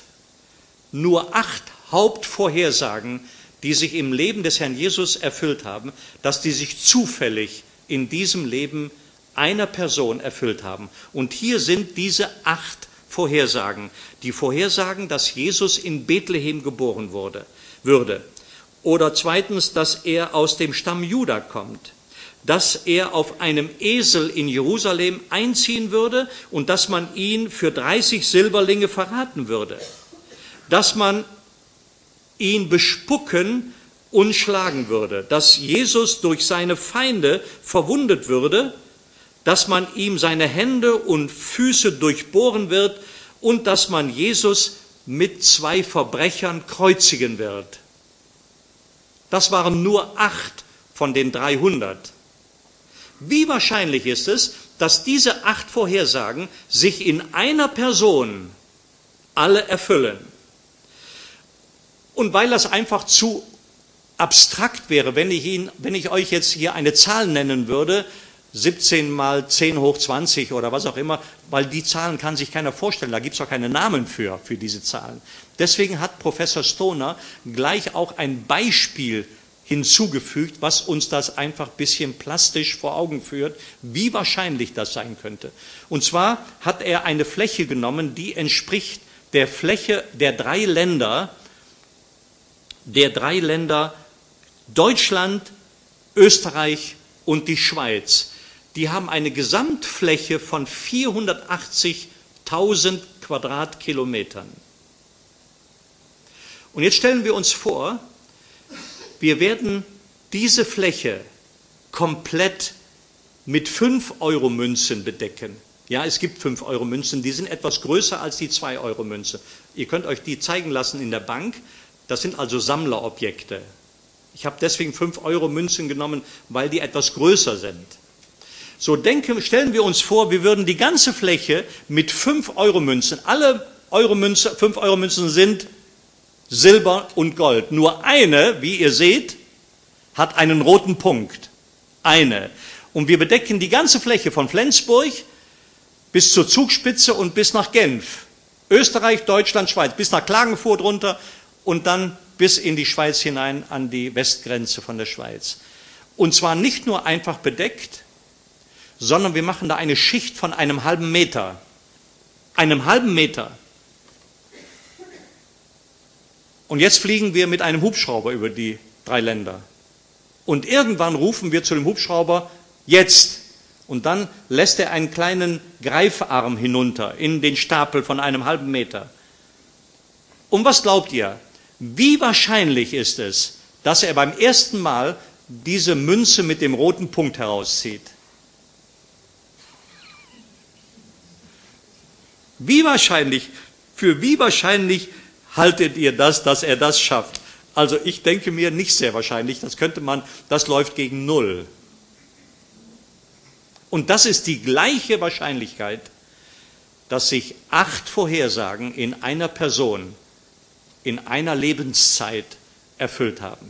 Speaker 1: Hauptvorhersagen, die sich im Leben des Herrn Jesus erfüllt haben, dass die sich zufällig in diesem Leben einer Person erfüllt haben. Und hier sind diese 8 Vorhersagen. Die Vorhersagen, dass Jesus in Bethlehem geboren würde. Oder zweitens, dass er aus dem Stamm Juda kommt. Dass er auf einem Esel in Jerusalem einziehen würde und dass man ihn für 30 Silberlinge verraten würde. Dass man ihn bespucken und schlagen würde. Dass Jesus durch seine Feinde verwundet würde. Dass man ihm seine Hände und Füße durchbohren wird und dass man Jesus mit 2 Verbrechern kreuzigen wird. Das waren nur 8 von den 300. Wie wahrscheinlich ist es, dass diese 8 Vorhersagen sich in einer Person alle erfüllen? Und weil das einfach zu abstrakt wäre, wenn ich euch jetzt hier eine Zahl nennen würde, 17 mal 10 hoch 20 oder was auch immer, weil die Zahlen kann sich keiner vorstellen, da gibt es auch keine Namen für diese Zahlen. Deswegen hat Professor Stoner gleich auch ein Beispiel hinzugefügt, was uns das einfach ein bisschen plastisch vor Augen führt, wie wahrscheinlich das sein könnte. Und zwar hat er eine Fläche genommen, die entspricht der Fläche der 3 Länder Deutschland, Österreich und die Schweiz. Die haben eine Gesamtfläche von 480.000 Quadratkilometern. Und jetzt stellen wir uns vor, wir werden diese Fläche komplett mit 5-Euro-Münzen bedecken. Ja, es gibt 5-Euro-Münzen, die sind etwas größer als die 2-Euro-Münze. Ihr könnt euch die zeigen lassen in der Bank. Das sind also Sammlerobjekte. Ich habe deswegen 5-Euro-Münzen genommen, weil die etwas größer sind. So stellen wir uns vor, wir würden die ganze Fläche mit 5-Euro-Münzen, alle 5-Euro-Münzen sind Silber und Gold. Nur eine, wie ihr seht, hat einen roten Punkt. Eine. Und wir bedecken die ganze Fläche von Flensburg bis zur Zugspitze und bis nach Genf. Österreich, Deutschland, Schweiz, bis nach Klagenfurt runter und dann bis in die Schweiz hinein an die Westgrenze von der Schweiz. Und zwar nicht nur einfach bedeckt, sondern wir machen da eine Schicht von einem halben Meter. Einem halben Meter. Und jetzt fliegen wir mit einem Hubschrauber über die 3 Länder. Und irgendwann rufen wir zu dem Hubschrauber, jetzt. Und dann lässt er einen kleinen Greifarm hinunter in den Stapel von einem halben Meter. Und was glaubt ihr? Wie wahrscheinlich ist es, dass er beim ersten Mal diese Münze mit dem roten Punkt herauszieht? Für wie wahrscheinlich haltet ihr das, dass er das schafft? Also ich denke mir nicht sehr wahrscheinlich, das läuft gegen 0. Und das ist die gleiche Wahrscheinlichkeit, dass sich 8 Vorhersagen in einer Person, in einer Lebenszeit erfüllt haben.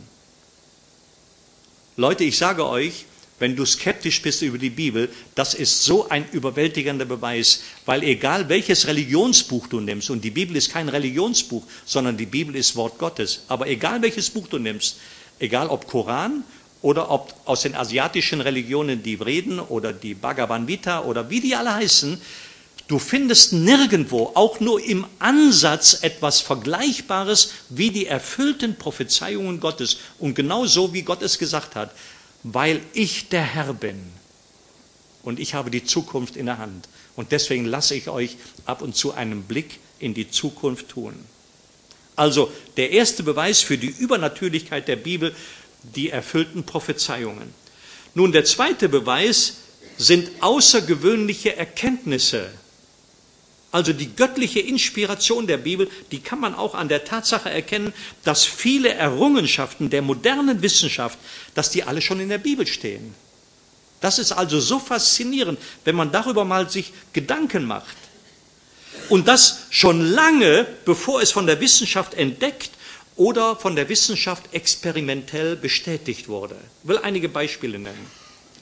Speaker 1: Leute, ich sage euch, wenn du skeptisch bist über die Bibel, das ist so ein überwältigender Beweis, weil egal welches Religionsbuch du nimmst, und die Bibel ist kein Religionsbuch, sondern die Bibel ist Wort Gottes, aber egal welches Buch du nimmst, egal ob Koran oder ob aus den asiatischen Religionen die Veden oder die Bhagavad Gita oder wie die alle heißen, du findest nirgendwo, auch nur im Ansatz, etwas Vergleichbares wie die erfüllten Prophezeiungen Gottes und genau so, wie Gott es gesagt hat. Weil ich der Herr bin und ich habe die Zukunft in der Hand. Und deswegen lasse ich euch ab und zu einen Blick in die Zukunft tun. Also der erste Beweis für die Übernatürlichkeit der Bibel, die erfüllten Prophezeiungen. Nun, der zweite Beweis sind außergewöhnliche Erkenntnisse. Also die göttliche Inspiration der Bibel, die kann man auch an der Tatsache erkennen, dass viele Errungenschaften der modernen Wissenschaft, dass die alle schon in der Bibel stehen. Das ist also so faszinierend, wenn man darüber mal sich Gedanken macht. Und das schon lange, bevor es von der Wissenschaft entdeckt oder von der Wissenschaft experimentell bestätigt wurde. Ich will einige Beispiele nennen.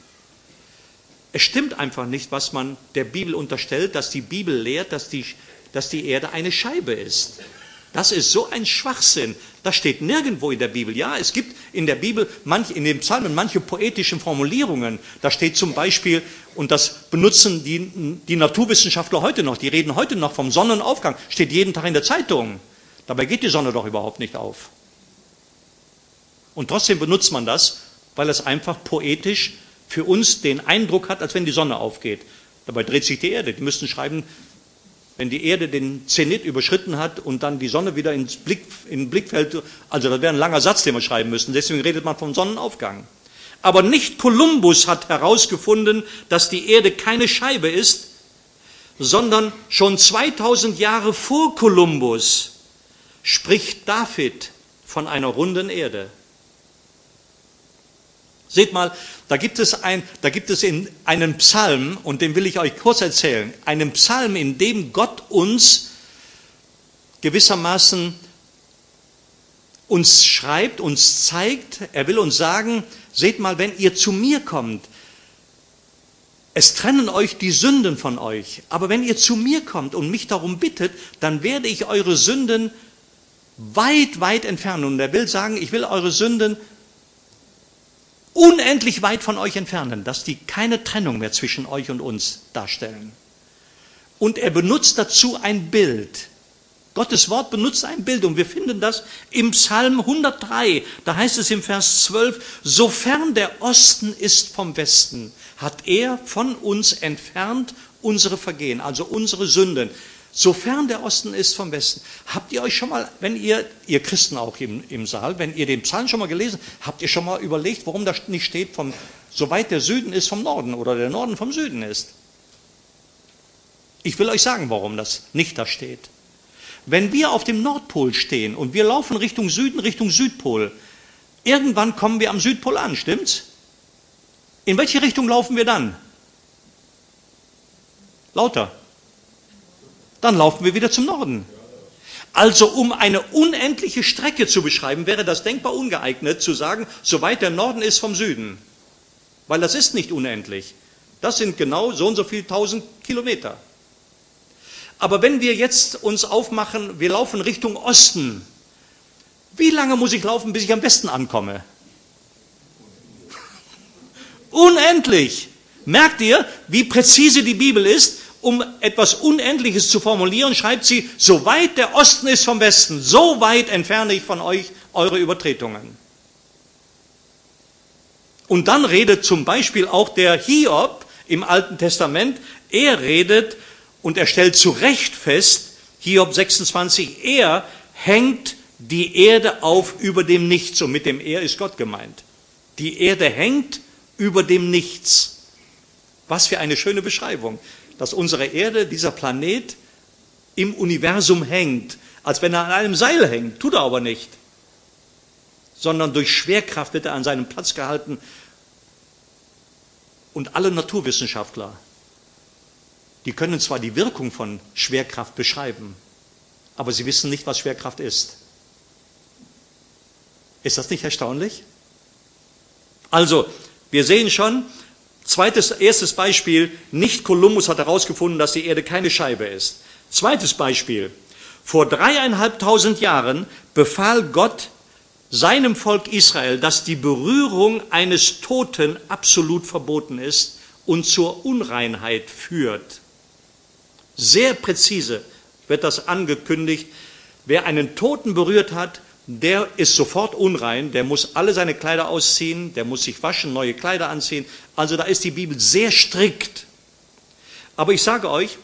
Speaker 1: Es stimmt einfach nicht, was man der Bibel unterstellt, dass die Bibel lehrt, dass die Erde eine Scheibe ist. Das ist so ein Schwachsinn. Das steht nirgendwo in der Bibel. Ja, es gibt in der Bibel, in den Psalmen, manche poetischen Formulierungen. Da steht zum Beispiel, und das benutzen die Naturwissenschaftler heute noch, die reden heute noch vom Sonnenaufgang, steht jeden Tag in der Zeitung. Dabei geht die Sonne doch überhaupt nicht auf. Und trotzdem benutzt man das, weil es einfach poetisch für uns den Eindruck hat, als wenn die Sonne aufgeht. Dabei dreht sich die Erde. Die müssten schreiben, wenn die Erde den Zenit überschritten hat und dann die Sonne wieder in Blickfeld, also das wäre ein langer Satz, den wir schreiben müssten. Deswegen redet man vom Sonnenaufgang. Aber nicht Kolumbus hat herausgefunden, dass die Erde keine Scheibe ist, sondern schon 2000 Jahre vor Kolumbus spricht David von einer runden Erde. Seht mal, da gibt es in einem Psalm, und den will ich euch kurz erzählen, einen Psalm, in dem Gott uns gewissermaßen uns schreibt, uns zeigt, er will uns sagen, seht mal, wenn ihr zu mir kommt, es trennen euch die Sünden von euch, aber wenn ihr zu mir kommt und mich darum bittet, dann werde ich eure Sünden weit, weit entfernen. Und er will sagen, ich will eure Sünden unendlich weit von euch entfernen, dass die keine Trennung mehr zwischen euch und uns darstellen. Und er benutzt dazu ein Bild. Gottes Wort benutzt ein Bild und wir finden das im Psalm 103. Da heißt es im Vers 12, sofern der Osten ist vom Westen, hat er von uns entfernt unsere Vergehen, also unsere Sünden. Sofern der Osten ist vom Westen. Habt ihr euch schon mal, wenn ihr Christen auch im Saal, wenn ihr den Psalm schon mal gelesen, habt ihr schon mal überlegt, warum da nicht steht, soweit der Süden ist vom Norden oder der Norden vom Süden ist? Ich will euch sagen, warum das nicht da steht. Wenn wir auf dem Nordpol stehen und wir laufen Richtung Süden, Richtung Südpol, irgendwann kommen wir am Südpol an, stimmt's? In welche Richtung laufen wir dann? Lauter. Dann laufen wir wieder zum Norden. Also um eine unendliche Strecke zu beschreiben, wäre das denkbar ungeeignet zu sagen, soweit der Norden ist vom Süden. Weil das ist nicht unendlich. Das sind genau so und so viele 1000 Kilometer. Aber wenn wir jetzt uns aufmachen, wir laufen Richtung Osten. Wie lange muss ich laufen, bis ich am Westen ankomme? Unendlich. Merkt ihr, wie präzise die Bibel ist? Um etwas Unendliches zu formulieren, schreibt sie, so weit der Osten ist vom Westen, so weit entferne ich von euch eure Übertretungen. Und dann redet zum Beispiel auch der Hiob im Alten Testament, er redet und er stellt zu Recht fest, Hiob 26, er hängt die Erde auf über dem Nichts. Und mit dem Er ist Gott gemeint. Die Erde hängt über dem Nichts. Was für eine schöne Beschreibung, dass unsere Erde, dieser Planet, im Universum hängt, als wenn er an einem Seil hängt, tut er aber nicht, sondern durch Schwerkraft wird er an seinem Platz gehalten. Und alle Naturwissenschaftler, die können zwar die Wirkung von Schwerkraft beschreiben, aber sie wissen nicht, was Schwerkraft ist. Ist das nicht erstaunlich? Also, wir sehen schon, erstes Beispiel, nicht Kolumbus hat herausgefunden, dass die Erde keine Scheibe ist. Zweites Beispiel, vor 3.500 Jahren befahl Gott seinem Volk Israel, dass die Berührung eines Toten absolut verboten ist und zur Unreinheit führt. Sehr präzise wird das angekündigt. Wer einen Toten berührt hat, der ist sofort unrein, der muss alle seine Kleider ausziehen, der muss sich waschen, neue Kleider anziehen. Also da ist die Bibel sehr strikt. Aber ich sage euch,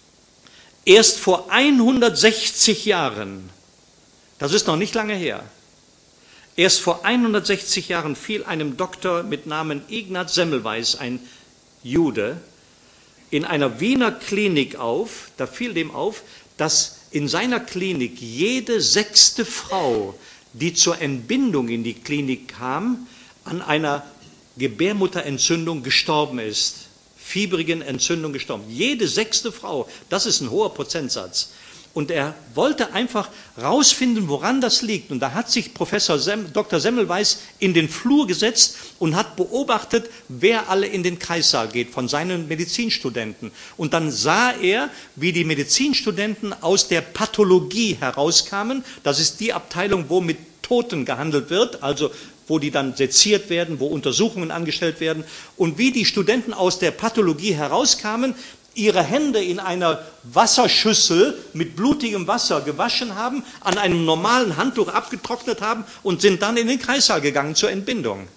Speaker 1: erst vor 160 Jahren, das ist noch nicht lange her, erst vor 160 Jahren fiel einem Doktor mit Namen Ignaz Semmelweis, ein Jude, in einer Wiener Klinik auf, da fiel dem auf, dass in seiner Klinik jede 6. Frau, die zur Entbindung in die Klinik kam, an einer Gebärmutterentzündung gestorben ist. Fiebrigen Entzündung gestorben. Jede 6. Frau, das ist ein hoher Prozentsatz. Und er wollte einfach rausfinden, woran das liegt. Und da hat sich Dr. Semmelweis in den Flur gesetzt und hat beobachtet, wer alle in den Kreissaal geht von seinen Medizinstudenten. Und dann sah er, wie die Medizinstudenten aus der Pathologie herauskamen. Das ist die Abteilung, wo mit Toten gehandelt wird, also wo die dann seziert werden, wo Untersuchungen angestellt werden. Und wie die Studenten aus der Pathologie herauskamen, ihre Hände in einer Wasserschüssel mit blutigem Wasser gewaschen haben, an einem normalen Handtuch abgetrocknet haben und sind dann in den Kreissaal gegangen zur Entbindung.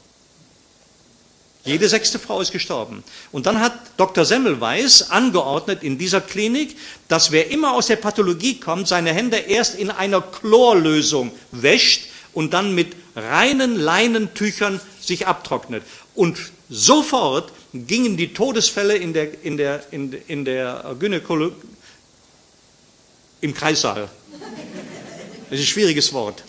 Speaker 1: Jede 6. Frau ist gestorben. Und dann hat Dr. Semmelweis angeordnet in dieser Klinik, dass wer immer aus der Pathologie kommt, seine Hände erst in einer Chlorlösung wäscht und dann mit reinen Leinentüchern sich abtrocknet. Und sofort gingen die Todesfälle in der Gynäkologie, im Kreissaal. Das ist ein schwieriges Wort.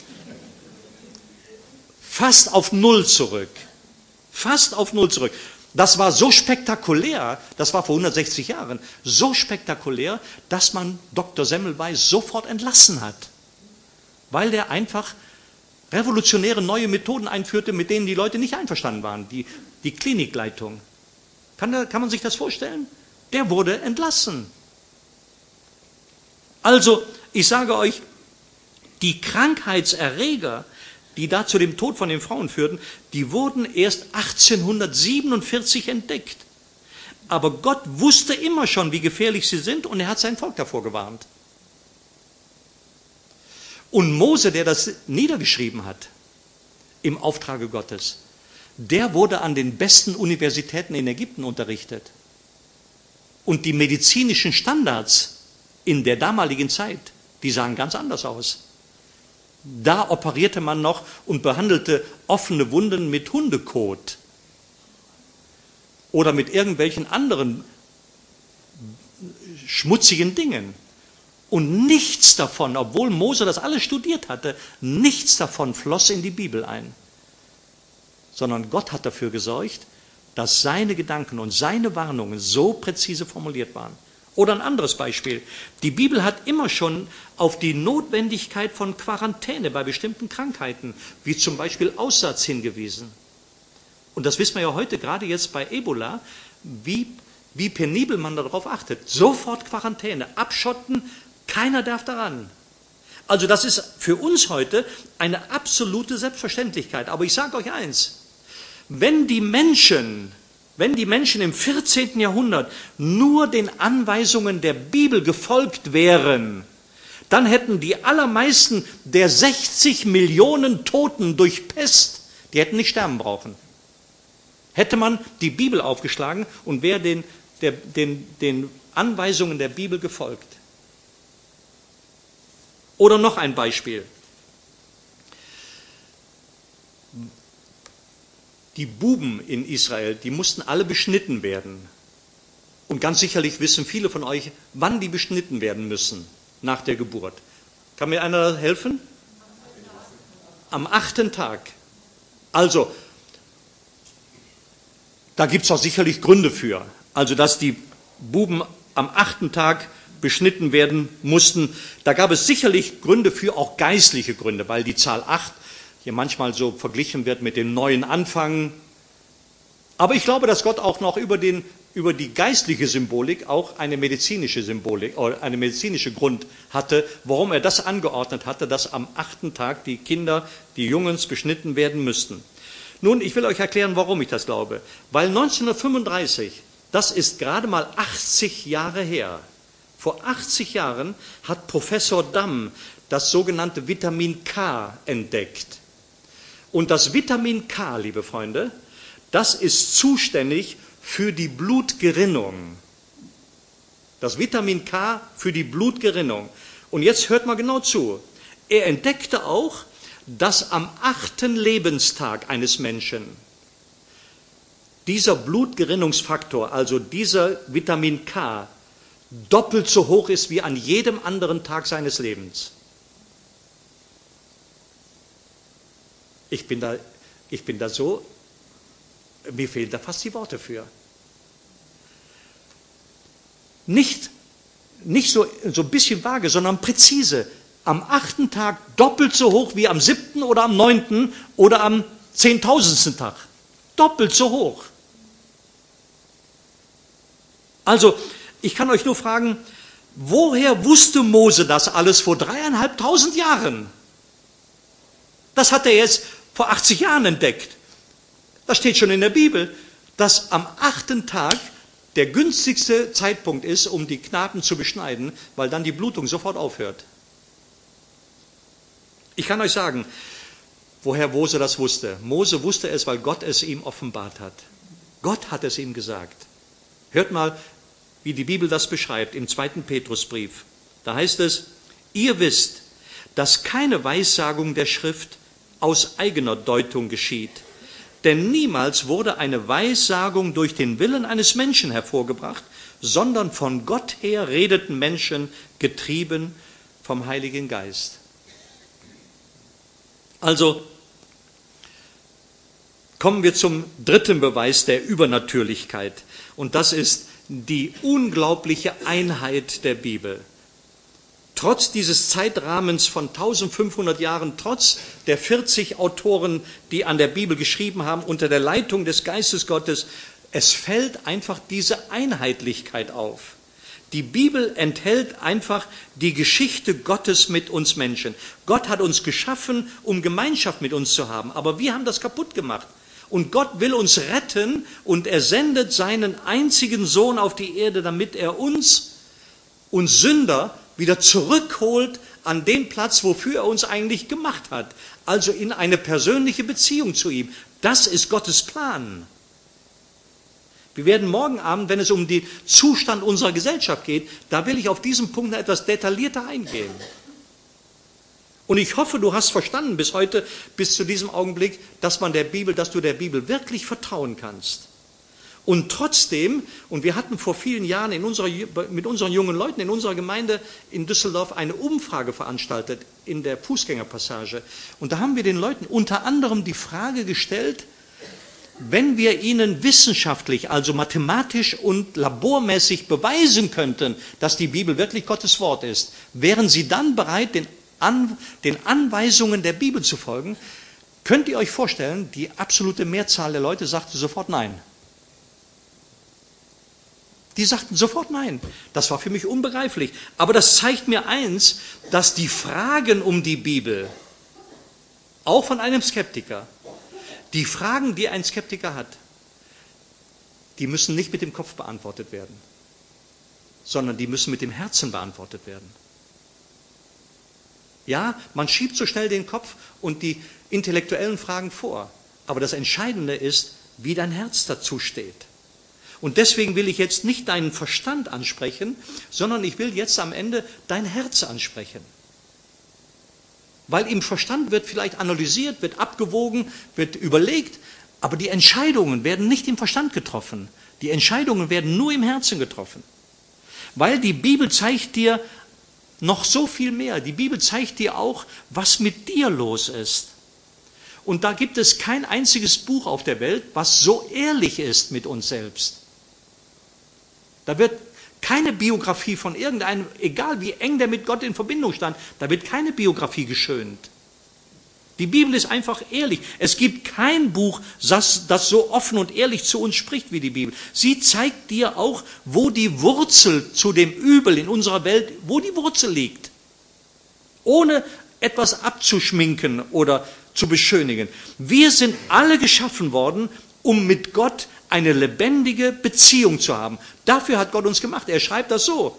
Speaker 1: Fast auf Null zurück. Fast auf Null zurück. Das war so spektakulär, das war vor 160 Jahren, so spektakulär, dass man Dr. Semmelweis sofort entlassen hat. Weil der einfach revolutionäre neue Methoden einführte, mit denen die Leute nicht einverstanden waren. Die Klinikleitung. Kann man sich das vorstellen? Der wurde entlassen. Also, ich sage euch, die Krankheitserreger, die da zu dem Tod von den Frauen führten, die wurden erst 1847 entdeckt. Aber Gott wusste immer schon, wie gefährlich sie sind, und er hat sein Volk davor gewarnt. Und Mose, der das niedergeschrieben hat, im Auftrage Gottes, der wurde an den besten Universitäten in Ägypten unterrichtet. Und die medizinischen Standards in der damaligen Zeit, die sahen ganz anders aus. Da operierte man noch und behandelte offene Wunden mit Hundekot oder mit irgendwelchen anderen schmutzigen Dingen. Und nichts davon, obwohl Mose das alles studiert hatte, nichts davon floss in die Bibel ein. Sondern Gott hat dafür gesorgt, dass seine Gedanken und seine Warnungen so präzise formuliert waren. Oder ein anderes Beispiel. Die Bibel hat immer schon auf die Notwendigkeit von Quarantäne bei bestimmten Krankheiten, wie zum Beispiel Aussatz, hingewiesen. Und das wissen wir ja heute, gerade jetzt bei Ebola, wie penibel man darauf achtet. Sofort Quarantäne, abschotten, keiner darf daran. Also das ist für uns heute eine absolute Selbstverständlichkeit. Aber ich sage euch eins, wenn die Menschen im 14. Jahrhundert nur den Anweisungen der Bibel gefolgt wären, dann hätten die allermeisten der 60 Millionen Toten durch Pest, die hätten nicht sterben brauchen. Hätte man die Bibel aufgeschlagen und wäre den Anweisungen der Bibel gefolgt. Oder noch ein Beispiel. Die Buben in Israel, die mussten alle beschnitten werden. Und ganz sicherlich wissen viele von euch, wann die beschnitten werden müssen nach der Geburt. Kann mir einer helfen? Am 8. Tag. Also, da gibt es auch sicherlich Gründe für. Also, dass die Buben am 8. Tag beschnitten werden mussten. Da gab es sicherlich Gründe für, auch geistliche Gründe, weil die Zahl 8 hier manchmal so verglichen wird mit dem neuen Anfang. Aber ich glaube, dass Gott auch noch über die geistliche Symbolik auch eine medizinische Symbolik oder eine medizinische Grund hatte, warum er das angeordnet hatte, dass am 8. Tag die Kinder, die Jungens beschnitten werden müssten. Nun, ich will euch erklären, warum ich das glaube. Weil 1935, das ist gerade mal 80 Jahre her, vor 80 Jahren hat Professor Damm das sogenannte Vitamin K entdeckt. Und das Vitamin K, liebe Freunde, das ist zuständig für die Blutgerinnung. Das Vitamin K für die Blutgerinnung. Und jetzt hört mal genau zu. Er entdeckte auch, dass am 8. Lebenstag eines Menschen dieser Blutgerinnungsfaktor, also dieser Vitamin K, doppelt so hoch ist wie an jedem anderen Tag seines Lebens. Ich bin da so, mir fehlen da fast die Worte für. Nicht so ein bisschen vage, sondern präzise. Am 8. Tag doppelt so hoch wie am 7. oder am 9. oder am 10.000. Tag. Doppelt so hoch. Also, ich kann euch nur fragen, woher wusste Mose das alles vor 3.500 Jahren? Das hat er jetzt vor 80 Jahren entdeckt. Das steht schon in der Bibel, dass am 8. Tag der günstigste Zeitpunkt ist, um die Knaben zu beschneiden, weil dann die Blutung sofort aufhört. Ich kann euch sagen, woher Mose das wusste. Mose wusste es, weil Gott es ihm offenbart hat. Gott hat es ihm gesagt. Hört mal, wie die Bibel das beschreibt im 2. Petrusbrief. Da heißt es, ihr wisst, dass keine Weissagung der Schrift aus eigener Deutung geschieht. Denn niemals wurde eine Weissagung durch den Willen eines Menschen hervorgebracht, sondern von Gott her redeten Menschen, getrieben vom Heiligen Geist. Also kommen wir zum dritten Beweis der Übernatürlichkeit. Und das ist die unglaubliche Einheit der Bibel. Trotz dieses Zeitrahmens von 1500 Jahren, trotz der 40 Autoren, die an der Bibel geschrieben haben, unter der Leitung des Geistes Gottes, es fällt einfach diese Einheitlichkeit auf. Die Bibel enthält einfach die Geschichte Gottes mit uns Menschen. Gott hat uns geschaffen, um Gemeinschaft mit uns zu haben, aber wir haben das kaputt gemacht. Und Gott will uns retten und er sendet seinen einzigen Sohn auf die Erde, damit er uns Sünder, wieder zurückholt an den Platz, wofür er uns eigentlich gemacht hat. Also in eine persönliche Beziehung zu ihm. Das ist Gottes Plan. Wir werden morgen Abend, wenn es um den Zustand unserer Gesellschaft geht, da will ich auf diesen Punkt noch etwas detaillierter eingehen. Und ich hoffe, du hast verstanden bis heute, bis zu diesem Augenblick, dass du der Bibel wirklich vertrauen kannst. Und trotzdem, und wir hatten vor vielen Jahren mit unseren jungen Leuten in unserer Gemeinde in Düsseldorf eine Umfrage veranstaltet in der Fußgängerpassage. Und da haben wir den Leuten unter anderem die Frage gestellt, wenn wir ihnen wissenschaftlich, also mathematisch und labormäßig beweisen könnten, dass die Bibel wirklich Gottes Wort ist, wären sie dann bereit, den Anweisungen der Bibel zu folgen? Könnt ihr euch vorstellen, die absolute Mehrzahl der Leute sagte sofort nein. Die sagten sofort nein. Das war für mich unbegreiflich. Aber das zeigt mir eins, dass die Fragen um die Bibel, auch von einem Skeptiker, die Fragen, die ein Skeptiker hat, die müssen nicht mit dem Kopf beantwortet werden, sondern die müssen mit dem Herzen beantwortet werden. Ja, man schiebt so schnell den Kopf und die intellektuellen Fragen vor. Aber das Entscheidende ist, wie dein Herz dazu steht. Und deswegen will ich jetzt nicht deinen Verstand ansprechen, sondern ich will jetzt am Ende dein Herz ansprechen. Weil im Verstand wird vielleicht analysiert, wird abgewogen, wird überlegt, aber die Entscheidungen werden nicht im Verstand getroffen. Die Entscheidungen werden nur im Herzen getroffen. Weil die Bibel zeigt dir noch so viel mehr. Die Bibel zeigt dir auch, was mit dir los ist. Und da gibt es kein einziges Buch auf der Welt, was so ehrlich ist mit uns selbst. Da wird keine Biografie von irgendeinem, egal wie eng der mit Gott in Verbindung stand, da wird keine Biografie geschönt. Die Bibel ist einfach ehrlich. Es gibt kein Buch, das so offen und ehrlich zu uns spricht wie die Bibel. Sie zeigt dir auch, wo die Wurzel zu dem Übel in unserer Welt, wo die Wurzel liegt. Ohne etwas abzuschminken oder zu beschönigen. Wir sind alle geschaffen worden, um mit Gott eine lebendige Beziehung zu haben. Dafür hat Gott uns gemacht. Er schreibt das so.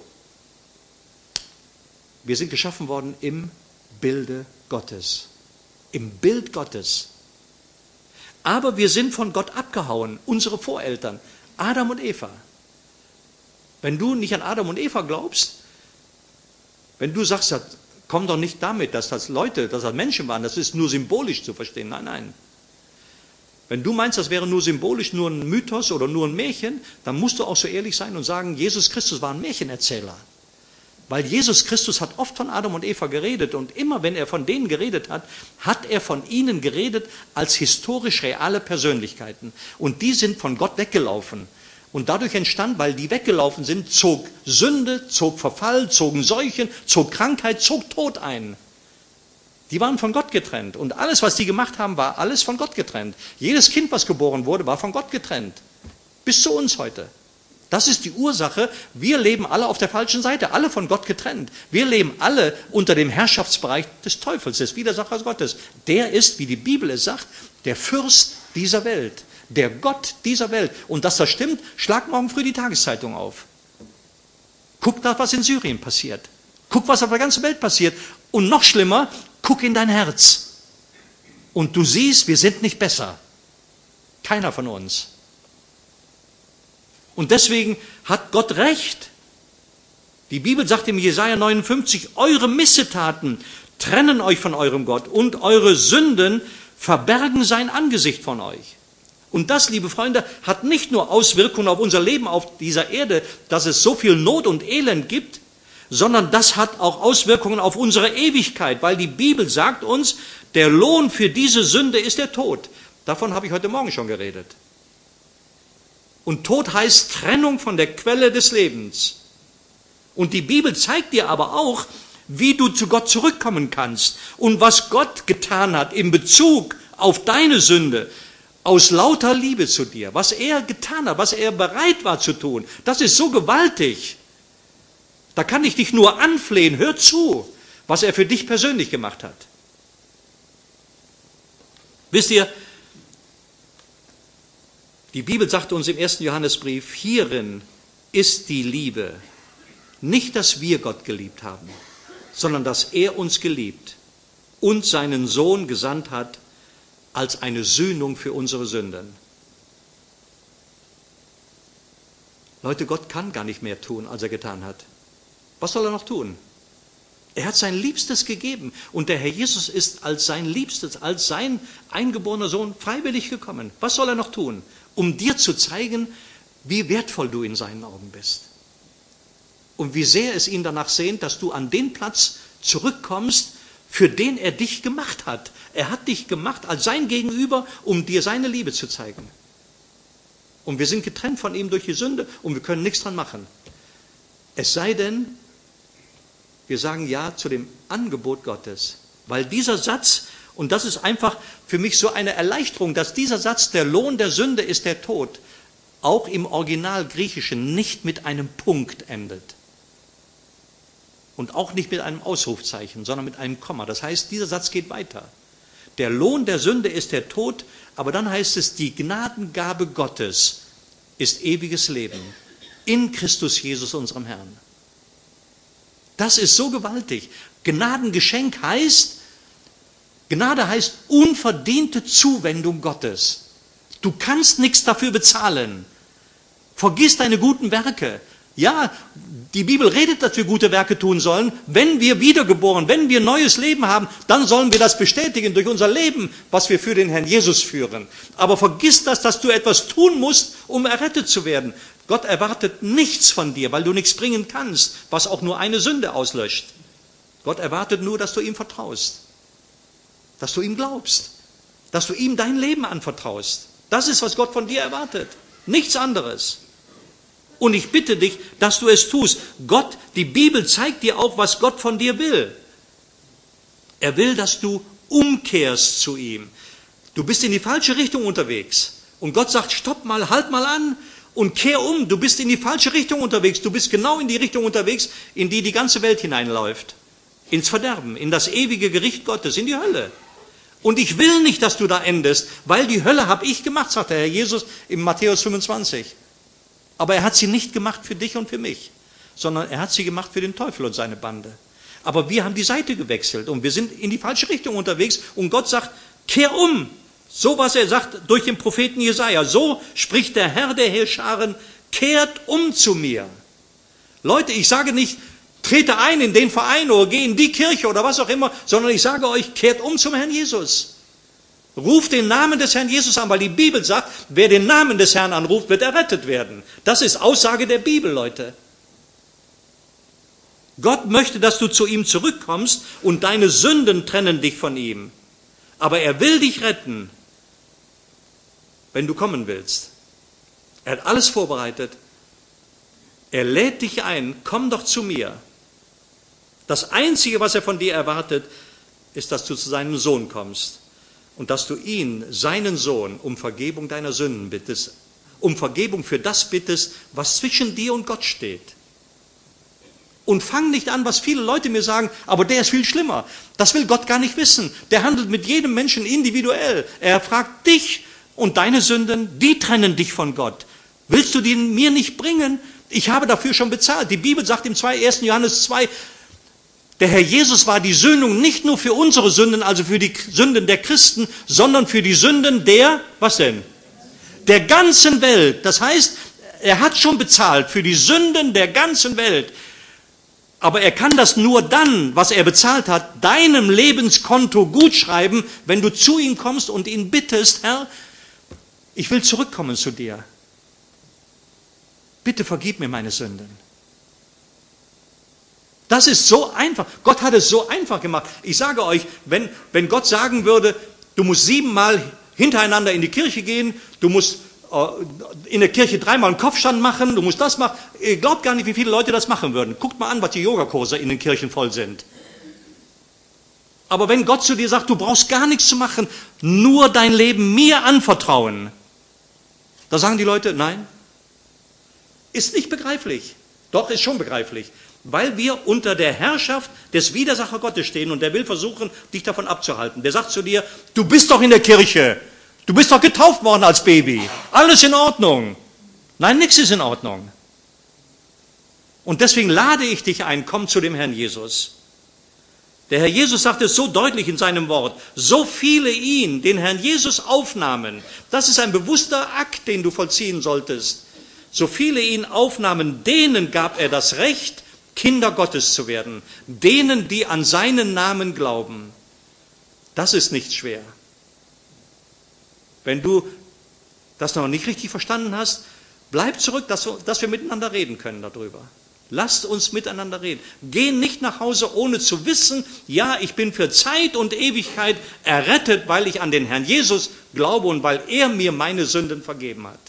Speaker 1: Wir sind geschaffen worden im Bilde Gottes. Im Bild Gottes. Aber wir sind von Gott abgehauen, unsere Voreltern, Adam und Eva. Wenn du nicht an Adam und Eva glaubst, wenn du sagst, komm doch nicht damit, dass das Menschen waren, das ist nur symbolisch zu verstehen. Nein, nein. Wenn du meinst, das wäre nur symbolisch, nur ein Mythos oder nur ein Märchen, dann musst du auch so ehrlich sein und sagen, Jesus Christus war ein Märchenerzähler. Weil Jesus Christus hat oft von Adam und Eva geredet und immer, wenn er von denen geredet hat, hat er von ihnen geredet als historisch reale Persönlichkeiten. Und die sind von Gott weggelaufen. Und dadurch entstand, weil die weggelaufen sind, zog Sünde, zog Verfall, zogen Seuchen, zog Krankheit, zog Tod ein. Die waren von Gott getrennt. Und alles, was die gemacht haben, war alles von Gott getrennt. Jedes Kind, was geboren wurde, war von Gott getrennt. Bis zu uns heute. Das ist die Ursache. Wir leben alle auf der falschen Seite, alle von Gott getrennt. Wir leben alle unter dem Herrschaftsbereich des Teufels, des Widersachers Gottes. Der ist, wie die Bibel es sagt, der Fürst dieser Welt, der Gott dieser Welt. Und dass das stimmt, schlag morgen früh die Tageszeitung auf. Guck nach, was in Syrien passiert. Guck, was auf der ganzen Welt passiert. Und noch schlimmer, guck in dein Herz. Und du siehst, wir sind nicht besser. Keiner von uns. Und deswegen hat Gott recht. Die Bibel sagt im Jesaja 59, eure Missetaten trennen euch von eurem Gott und eure Sünden verbergen sein Angesicht von euch. Und das, liebe Freunde, hat nicht nur Auswirkungen auf unser Leben auf dieser Erde, dass es so viel Not und Elend gibt, sondern das hat auch Auswirkungen auf unsere Ewigkeit, weil die Bibel sagt uns, der Lohn für diese Sünde ist der Tod. Davon habe ich heute Morgen schon geredet. Und Tod heißt Trennung von der Quelle des Lebens. Und die Bibel zeigt dir aber auch, wie du zu Gott zurückkommen kannst und was Gott getan hat in Bezug auf deine Sünde, aus lauter Liebe zu dir, was er getan hat, was er bereit war zu tun. Das ist so gewaltig. Da kann ich dich nur anflehen, hör zu, was er für dich persönlich gemacht hat. Wisst ihr, die Bibel sagt uns im 1. Johannesbrief, hierin ist die Liebe, nicht, dass wir Gott geliebt haben, sondern dass er uns geliebt und seinen Sohn gesandt hat als eine Sühnung für unsere Sünden. Leute, Gott kann gar nicht mehr tun, als er getan hat. Was soll er noch tun? Er hat sein Liebstes gegeben und der Herr Jesus ist als sein Liebstes, als sein eingeborener Sohn freiwillig gekommen. Was soll er noch tun? Um dir zu zeigen, wie wertvoll du in seinen Augen bist. Und wie sehr es ihn danach sehnt, dass du an den Platz zurückkommst, für den er dich gemacht hat. Er hat dich gemacht als sein Gegenüber, um dir seine Liebe zu zeigen. Und wir sind getrennt von ihm durch die Sünde und wir können nichts dran machen. Es sei denn, wir sagen Ja zu dem Angebot Gottes. Weil dieser Satz, und das ist einfach für mich so eine Erleichterung, dass dieser Satz, der Lohn der Sünde ist der Tod, auch im Original Griechischen nicht mit einem Punkt endet. Und auch nicht mit einem Ausrufzeichen, sondern mit einem Komma. Das heißt, dieser Satz geht weiter. Der Lohn der Sünde ist der Tod, aber dann heißt es, die Gnadengabe Gottes ist ewiges Leben in Christus Jesus, unserem Herrn. Das ist so gewaltig. Gnadengeschenk heißt, Gnade heißt unverdiente Zuwendung Gottes. Du kannst nichts dafür bezahlen. Vergiss deine guten Werke. Ja, die Bibel redet, dass wir gute Werke tun sollen. Wenn wir wiedergeboren, wenn wir neues Leben haben, dann sollen wir das bestätigen durch unser Leben, was wir für den Herrn Jesus führen. Aber vergiss das, dass du etwas tun musst, um errettet zu werden. Gott erwartet nichts von dir, weil du nichts bringen kannst, was auch nur eine Sünde auslöscht. Gott erwartet nur, dass du ihm vertraust, dass du ihm glaubst, dass du ihm dein Leben anvertraust. Das ist, was Gott von dir erwartet. Nichts anderes. Und ich bitte dich, dass du es tust. Gott, die Bibel zeigt dir auch, was Gott von dir will. Er will, dass du umkehrst zu ihm. Du bist in die falsche Richtung unterwegs. Und Gott sagt, stopp mal, halt mal an und kehr um. Du bist in die falsche Richtung unterwegs. Du bist genau in die Richtung unterwegs, in die die ganze Welt hineinläuft. Ins Verderben, in das ewige Gericht Gottes, in die Hölle. Und ich will nicht, dass du da endest, weil die Hölle habe ich gemacht, sagt der Herr Jesus in Matthäus 25. Aber er hat sie nicht gemacht für dich und für mich, sondern er hat sie gemacht für den Teufel und seine Bande. Aber wir haben die Seite gewechselt und wir sind in die falsche Richtung unterwegs und Gott sagt, kehr um. So was er sagt durch den Propheten Jesaja. So spricht der Herr der Heerscharen, kehrt um zu mir. Leute, ich sage nicht, trete ein in den Verein oder geh in die Kirche oder was auch immer, sondern ich sage euch, kehrt um zum Herrn Jesus. Ruft den Namen des Herrn Jesus an, weil die Bibel sagt, wer den Namen des Herrn anruft, wird errettet werden. Das ist Aussage der Bibel, Leute. Gott möchte, dass du zu ihm zurückkommst und deine Sünden trennen dich von ihm. Aber er will dich retten, wenn du kommen willst. Er hat alles vorbereitet. Er lädt dich ein, komm doch zu mir. Das Einzige, was er von dir erwartet, ist, dass du zu seinem Sohn kommst. Und dass du ihn, seinen Sohn, um Vergebung deiner Sünden bittest, um Vergebung für das bittest, was zwischen dir und Gott steht. Und fang nicht an, was viele Leute mir sagen, aber der ist viel schlimmer. Das will Gott gar nicht wissen. Der handelt mit jedem Menschen individuell. Er fragt dich und deine Sünden, die trennen dich von Gott. Willst du die mir nicht bringen? Ich habe dafür schon bezahlt. Die Bibel sagt im 1. Johannes 2, der Herr Jesus war die Sühnung nicht nur für unsere Sünden, also für die Sünden der Christen, sondern für die Sünden der, was denn? Der ganzen Welt. Das heißt, er hat schon bezahlt für die Sünden der ganzen Welt. Aber er kann das nur dann, was er bezahlt hat, deinem Lebenskonto gutschreiben, wenn du zu ihm kommst und ihn bittest, Herr, ich will zurückkommen zu dir. Bitte vergib mir meine Sünden. Das ist so einfach. Gott hat es so einfach gemacht. Ich sage euch, wenn Gott sagen würde, du musst 7-mal hintereinander in die Kirche gehen, du musst in der Kirche 3-mal einen Kopfstand machen, du musst das machen. Ihr glaubt gar nicht, wie viele Leute das machen würden. Guckt mal an, was die Yogakurse in den Kirchen voll sind. Aber wenn Gott zu dir sagt, du brauchst gar nichts zu machen, nur dein Leben mir anvertrauen, da sagen die Leute, nein, ist nicht begreiflich. Doch, ist schon begreiflich. Weil wir unter der Herrschaft des Widersacher Gottes stehen und der will versuchen, dich davon abzuhalten. Der sagt zu dir, du bist doch in der Kirche, du bist doch getauft worden als Baby, alles in Ordnung. Nein, nichts ist in Ordnung. Und deswegen lade ich dich ein, komm zu dem Herrn Jesus. Der Herr Jesus sagt es so deutlich in seinem Wort, so viele ihn, den Herrn Jesus aufnahmen, das ist ein bewusster Akt, den du vollziehen solltest. So viele ihn aufnahmen, denen gab er das Recht, Kinder Gottes zu werden. Denen, die an seinen Namen glauben. Das ist nicht schwer. Wenn du das noch nicht richtig verstanden hast, bleib zurück, dass wir miteinander reden können darüber. Lasst uns miteinander reden. Geh nicht nach Hause, ohne zu wissen, ja, ich bin für Zeit und Ewigkeit errettet, weil ich an den Herrn Jesus glaube und weil er mir meine Sünden vergeben hat.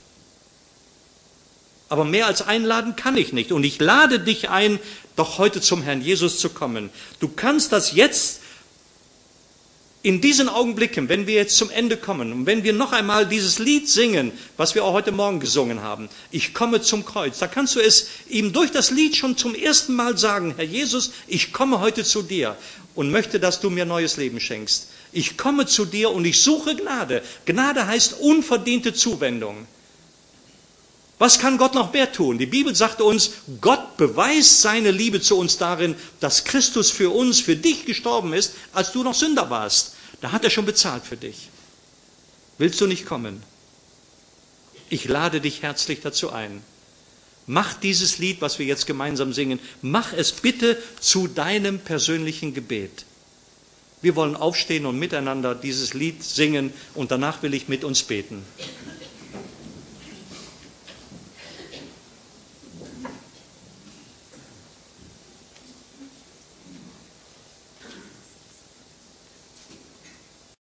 Speaker 1: Aber mehr als einladen kann ich nicht. Und ich lade dich ein, doch heute zum Herrn Jesus zu kommen. Du kannst das jetzt in diesen Augenblicken, wenn wir jetzt zum Ende kommen und wenn wir noch einmal dieses Lied singen, was wir auch heute Morgen gesungen haben, ich komme zum Kreuz, da kannst du es ihm durch das Lied schon zum ersten Mal sagen, Herr Jesus, ich komme heute zu dir und möchte, dass du mir neues Leben schenkst. Ich komme zu dir und ich suche Gnade. Gnade heißt unverdiente Zuwendung. Was kann Gott noch mehr tun? Die Bibel sagt uns, Gott beweist seine Liebe zu uns darin, dass Christus für uns, für dich gestorben ist, als du noch Sünder warst. Da hat er schon bezahlt für dich. Willst du nicht kommen? Ich lade dich herzlich dazu ein. Mach dieses Lied, was wir jetzt gemeinsam singen, mach es bitte zu deinem persönlichen Gebet. Wir wollen aufstehen und miteinander dieses Lied singen und danach will ich mit uns beten.